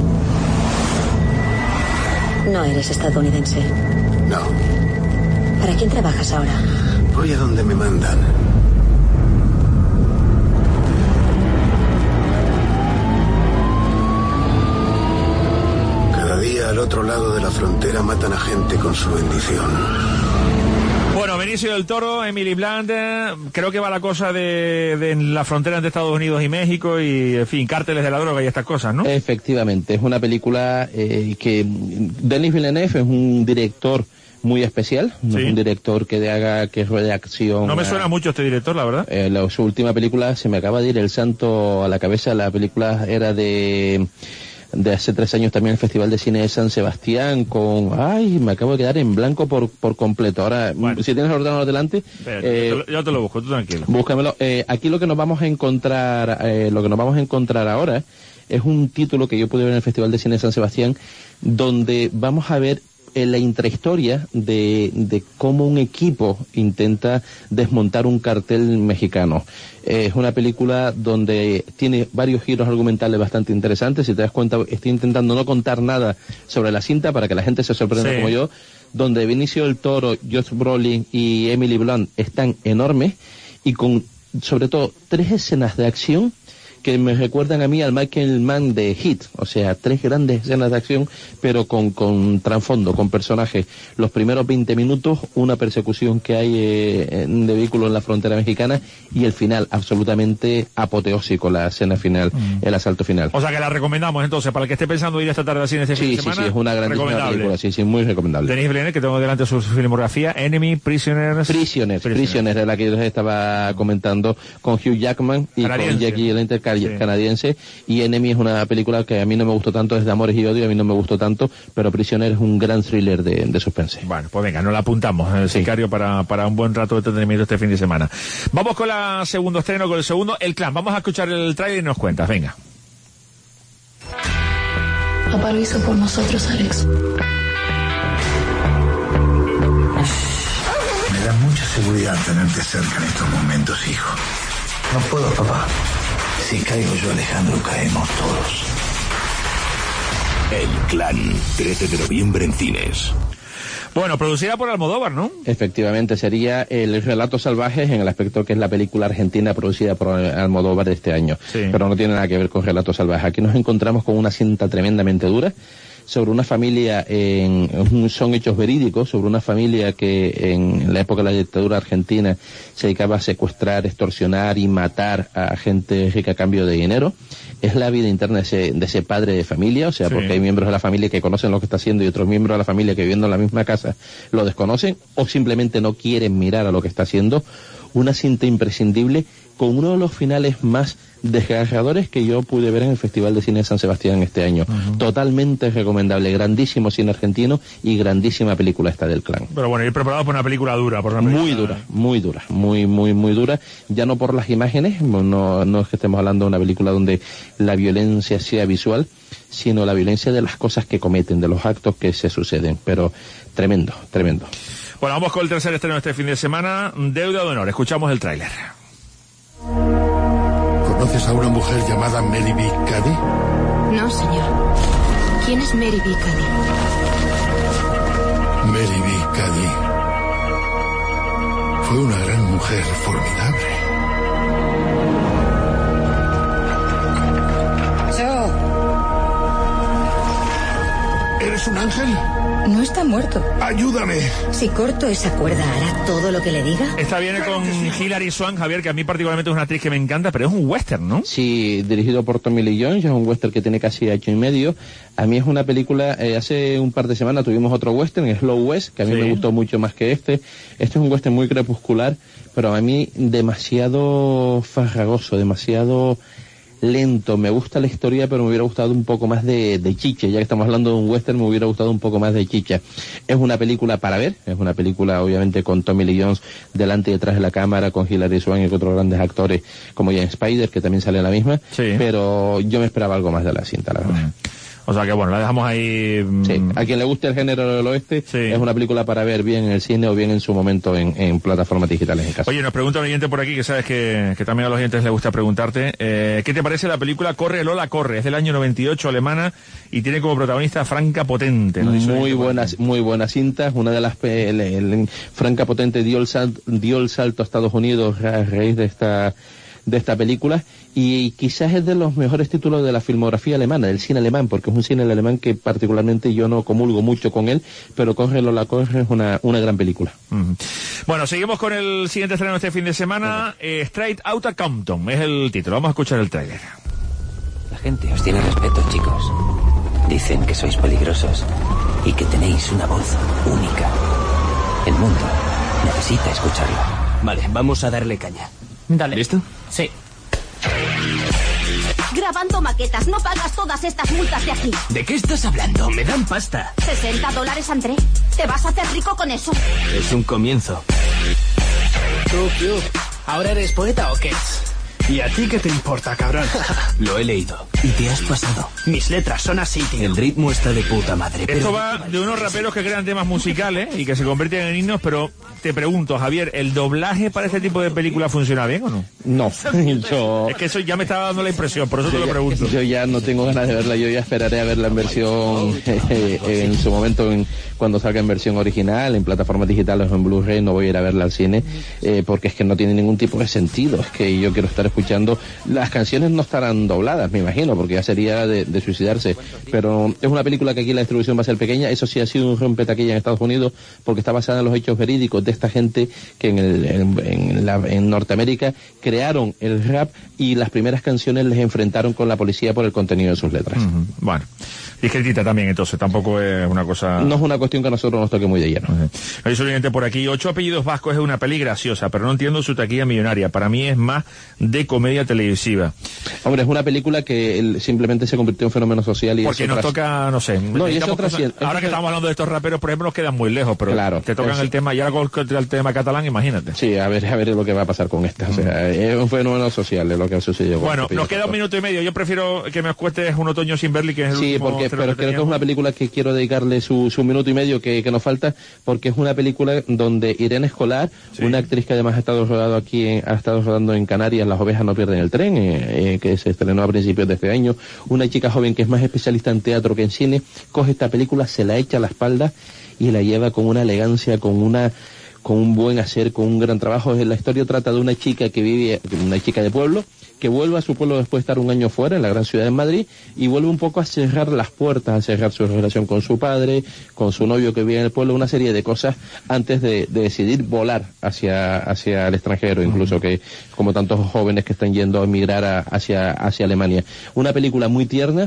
Speaker 9: No eres estadounidense.
Speaker 20: No.
Speaker 9: ¿Para quién trabajas ahora?
Speaker 20: Voy a donde me mandan. Cada día al otro lado de la frontera matan a gente con su bendición.
Speaker 19: Bueno, Benicio del Toro, Emily Blunt, eh, creo que va la cosa de, de la frontera entre Estados Unidos y México y, en fin, cárteles de la droga y estas cosas, ¿no?
Speaker 7: Efectivamente, es una película eh, que Denis Villeneuve es un director muy especial, no sí. es un director que de haga que ruede acción.
Speaker 19: No me suena a, mucho este director, la verdad.
Speaker 7: Eh, la, su última película, se me acaba de ir el santo a la cabeza, la película era de... de hace tres años también el Festival de Cine de San Sebastián con... Ay, me acabo de quedar en blanco por por completo. Ahora, bueno. si tienes el ordenador delante...
Speaker 19: Eh, yo, te lo, yo te lo busco, tú tranquilo.
Speaker 7: Búscamelo. Eh, aquí lo que nos vamos a encontrar, eh, lo que nos vamos a encontrar ahora es un título que yo pude ver en el Festival de Cine de San Sebastián, donde vamos a ver en la intrahistoria de, de cómo un equipo intenta desmontar un cartel mexicano. Eh, es una película donde tiene varios giros argumentales bastante interesantes. Si te das cuenta, estoy intentando no contar nada sobre la cinta para que la gente se sorprenda sí. como yo, donde Benicio del Toro, Josh Brolin y Emily Blunt están enormes y con, sobre todo, tres escenas de acción que me recuerdan a mí al Michael Mann de Hit, o sea, tres grandes escenas de acción, pero con, con trasfondo, con personajes. Los primeros veinte minutos, una persecución que hay eh, de vehículos en la frontera mexicana, y el final, absolutamente apoteósico, la escena final, mm. el asalto final.
Speaker 19: O sea, que la recomendamos entonces, para el que esté pensando ir esta tarde al cine este
Speaker 7: sí,
Speaker 19: fin de
Speaker 7: sí,
Speaker 19: semana.
Speaker 7: Sí, sí, es una grandísima película, sí, sí, muy recomendable.
Speaker 19: Denis Villeneuve, que tengo delante su filmografía, Enemy, Prisoners...
Speaker 7: Prisoners, Prisoners, es la que yo les estaba comentando, con Hugh Jackman y canadiense. Con Jackie Gyllenhaal, sí. canadiense, y Enemy es una película que a mí no me gustó tanto, es de amores y odio, a mí no me gustó tanto, pero Prisoner es un gran thriller de, de suspense.
Speaker 19: Bueno, pues venga, nos la apuntamos, el sí. Sicario, para, para un buen rato de entretenimiento este fin de semana. Vamos con la segundo estreno, con el segundo, El Clan. Vamos a escuchar el trailer y nos cuentas, venga.
Speaker 9: Papá lo hizo por nosotros, Alex.
Speaker 20: Me da mucha seguridad tenerte cerca en estos momentos, hijo. No puedo, papá. Si caigo yo, Alejandro, caemos todos.
Speaker 12: El Clan, trece de noviembre en cines.
Speaker 19: Bueno, producida por Almodóvar, ¿no?
Speaker 7: Efectivamente, sería el Relatos Salvajes en el aspecto que es la película argentina producida por Almodóvar de este año. Sí. Pero no tiene nada que ver con Relatos Salvajes. Aquí nos encontramos con una cinta tremendamente dura sobre una familia, en, son hechos verídicos, sobre una familia que en la época de la dictadura argentina se dedicaba a secuestrar, extorsionar y matar a gente rica a cambio de dinero. Es la vida interna de ese, de ese padre de familia, o sea, sí. porque hay miembros de la familia que conocen lo que está haciendo y otros miembros de la familia que viviendo en la misma casa lo desconocen o simplemente no quieren mirar a lo que está haciendo. una cinta imprescindible con uno de los finales más desgarradores que yo pude ver en el Festival de Cine de San Sebastián este año. Uh-huh. Totalmente recomendable, grandísimo cine argentino y grandísima película esta del Clan.
Speaker 19: Pero bueno, ir preparado por una película dura, por una película...
Speaker 7: Muy dura, muy dura, muy, muy, muy dura, ya no por las imágenes, no, no es que estemos hablando de una película donde la violencia sea visual, sino la violencia de las cosas que cometen, de los actos que se suceden, pero tremendo, tremendo.
Speaker 19: Bueno, vamos con el tercer estreno este fin de semana, Deuda de Honor, escuchamos el tráiler.
Speaker 5: ¿Conoces a una mujer llamada Mary B. Cady?
Speaker 11: No, señor. ¿Quién es Mary B. Cady?
Speaker 5: Mary B. Cady fue una gran mujer formidable. ¿Eres un ángel?
Speaker 11: No está muerto.
Speaker 5: ¡Ayúdame!
Speaker 11: Si corto esa cuerda, ¿hará todo lo que le diga?
Speaker 19: Esta viene con Hilary Swank, Javier, que a mí particularmente es una actriz que me encanta, pero es un western, ¿no?
Speaker 7: Sí, dirigido por Tommy Lee Jones, es un western que tiene casi ocho y medio. A mí es una película, eh, hace un par de semanas tuvimos otro western, Slow West, que a mí sí. me gustó mucho más que este. Este es un western muy crepuscular, pero a mí demasiado farragoso, demasiado... lento. Me gusta la historia, pero me hubiera gustado un poco más de, de chicha. Ya que estamos hablando de un western, me hubiera gustado un poco más de chicha. Es una película para ver, es una película obviamente con Tommy Lee Jones delante y detrás de la cámara, con Hilary Swank y con otros grandes actores como James Spader, que también sale en la misma, sí. pero yo me esperaba algo más de la cinta, la verdad. Mm.
Speaker 19: O sea que bueno, la dejamos ahí...
Speaker 7: Sí, a quien le guste el género del oeste, sí. es una película para ver bien en el cine o bien en su momento en, en plataformas digitales en casa.
Speaker 19: Oye, nos pregunta un oyente por aquí, que sabes que, que también a los oyentes les gusta preguntarte, eh, ¿qué te parece la película Corre Lola Corre? Es del año noventa y ocho, alemana, y tiene como protagonista a Franca Potente. ¿No?
Speaker 7: Muy buena, muy buena cinta, una de las... El, el, el, Franca Potente dio el, salto, dio el salto a Estados Unidos a raíz de esta... de esta película, y quizás es de los mejores títulos de la filmografía alemana, del cine alemán, porque es un cine alemán que particularmente yo no comulgo mucho con él, pero Corre Lola Corre es una, una gran película.
Speaker 19: Uh-huh. Bueno, seguimos con el siguiente estreno este fin de semana, uh-huh. eh, Straight Outta Compton, es el título, vamos a escuchar el tráiler.
Speaker 1: La gente os tiene respeto, chicos. Dicen que sois peligrosos y que tenéis una voz única. El mundo necesita escucharlo. Vale, vamos a darle caña.
Speaker 14: Dale.
Speaker 1: ¿Listo?
Speaker 14: Sí.
Speaker 11: Grabando maquetas, no pagas todas estas multas de aquí.
Speaker 1: ¿De qué estás hablando? Me dan pasta.
Speaker 11: sesenta dólares, André. ¿Te vas a hacer rico con eso?
Speaker 1: Es un comienzo.
Speaker 14: ¿Tú, tú? ¿Ahora eres poeta o qué? ¿Y a ti qué te importa, cabrón?
Speaker 1: Lo he leído. Y te has pasado.
Speaker 14: Mis letras son así, tío.
Speaker 1: El ritmo está de puta madre.
Speaker 19: Esto
Speaker 1: pero...
Speaker 19: va de unos raperos que crean temas musicales y que se convierten en himnos, pero te pregunto, Javier, ¿el doblaje para este tipo de película funciona bien o no?
Speaker 7: No. yo...
Speaker 19: Es que eso ya me estaba dando la impresión, por eso yo te lo pregunto.
Speaker 7: Yo ya no tengo ganas de verla, yo ya esperaré a verla en versión, eh, en su momento, en, cuando salga en versión original, en plataformas digitales o en Blu-ray, no voy a ir a verla al cine, eh, porque es que no tiene ningún tipo de sentido, es que yo quiero estar escuchando, las canciones no estarán dobladas, me imagino, porque ya sería de, de suicidarse, pero es una película que aquí la distribución va a ser pequeña, eso sí ha sido un rompetaquilla en Estados Unidos, porque está basada en los hechos verídicos de esta gente que en, el, en, en, la, en Norteamérica crearon el rap y las primeras canciones les enfrentaron con la policía por el contenido de sus letras.
Speaker 19: Uh-huh. Bueno, discretita también, entonces tampoco es una cosa...
Speaker 7: No es una cuestión que a nosotros nos toque muy de lleno.
Speaker 19: Uh-huh. Hay un oyente por aquí, Ocho apellidos vascos es una peli graciosa, pero no entiendo su taquilla millonaria, para mí es más de comedia televisiva.
Speaker 7: Hombre, es una película que el, simplemente se convirtió en fenómeno social y
Speaker 19: porque nos otra... toca, no sé,
Speaker 7: no, y es otra
Speaker 19: cosas... ahora
Speaker 7: es
Speaker 19: que estamos hablando de estos raperos, por ejemplo, nos quedan muy lejos, pero
Speaker 7: claro,
Speaker 19: te tocan
Speaker 7: es...
Speaker 19: el tema, y ahora con el tema catalán, imagínate.
Speaker 7: Sí, a ver, a ver lo que va a pasar con esta, o sea, es un fenómeno social es lo que ha sucedido.
Speaker 19: Bueno, nos queda un minuto y medio, yo prefiero que me cuestes Un otoño sin Berli, que es el
Speaker 7: sí,
Speaker 19: último...
Speaker 7: porque, pero creo que es una película que quiero dedicarle su, su minuto y medio que, que nos falta, porque es una película donde Irene Escolar, sí. una actriz que además ha estado rodando aquí, en, ha estado rodando en Canarias, Las ovejas no pierden el tren, eh, eh, que se estrenó a principios de este año, una chica joven que es más especialista en teatro que en cine, coge esta película, se la echa a la espalda y la lleva con una elegancia, con una con un buen hacer, con un gran trabajo. La historia trata de una chica que vive, una chica de pueblo, que vuelve a su pueblo después de estar un año fuera, en la gran ciudad de Madrid, y vuelve un poco a cerrar las puertas, a cerrar su relación con su padre, con su novio que vive en el pueblo, una serie de cosas antes de, de decidir volar hacia, hacia el extranjero, incluso que, como tantos jóvenes que están yendo a emigrar a, hacia, hacia Alemania. Una película muy tierna,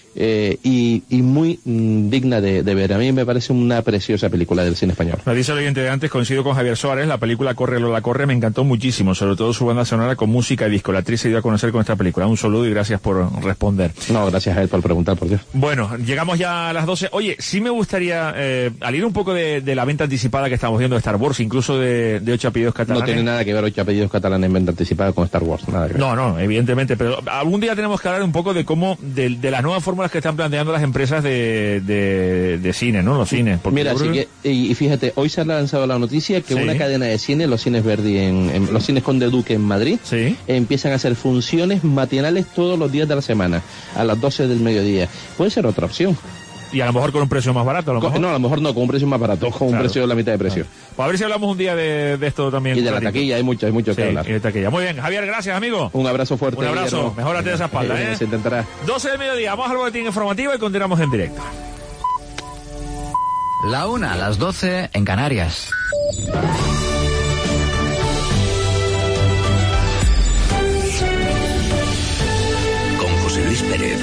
Speaker 7: eh, y, y muy mm, digna de, de ver. A mí me parece una preciosa película del cine español.
Speaker 19: Me dice el oyente de antes, coincido con Javier Suárez, la película Corre Lola Corre me encantó muchísimo, sobre todo su banda sonora con música y disco. La actriz se dio a conocer con esta película. Un saludo y gracias por responder.
Speaker 7: No, gracias a él por preguntar, por Dios.
Speaker 19: Bueno, llegamos ya a las doce. Oye, sí me gustaría, eh, al ir un poco de, de la venta anticipada que estamos viendo de Star Wars, incluso de, de ocho apellidos catalanes.
Speaker 7: No tiene nada que ver ocho apellidos catalanes en venta anticipada con Star Wars, nada que ver.
Speaker 19: No, no, evidentemente, pero algún día tenemos que hablar un poco de cómo, de, de las nuevas fórmulas que están planteando las empresas de, de, de cine, ¿no? Los cines.
Speaker 7: Mira, así que, y, y fíjate, hoy se ha lanzado la noticia que
Speaker 19: sí.
Speaker 7: una cadena de cine, los cines Verdi, en, en los cines Conde Duque en Madrid,
Speaker 19: sí.
Speaker 7: empiezan a hacer funciones matinales todos los días de la semana, a las doce del mediodía. Puede ser otra opción.
Speaker 19: Y a lo mejor con un precio más barato, a lo
Speaker 7: con,
Speaker 19: mejor.
Speaker 7: No, a lo mejor no, con un precio más barato, con claro. un precio de la mitad de precio.
Speaker 19: Claro. Pues a ver si hablamos un día de, de esto también.
Speaker 7: Y de la taquilla, hay mucho, hay mucho
Speaker 19: sí,
Speaker 7: que hablar.
Speaker 19: Y de taquilla. Muy bien, Javier, gracias, amigo.
Speaker 7: Un abrazo fuerte.
Speaker 19: Un abrazo,
Speaker 7: Guillermo.
Speaker 19: mejórate de esa espalda, ¿eh?
Speaker 7: Se intentará.
Speaker 19: doce del mediodía, vamos al boletín informativo y continuamos en directo.
Speaker 15: La una, a las doce en Canarias.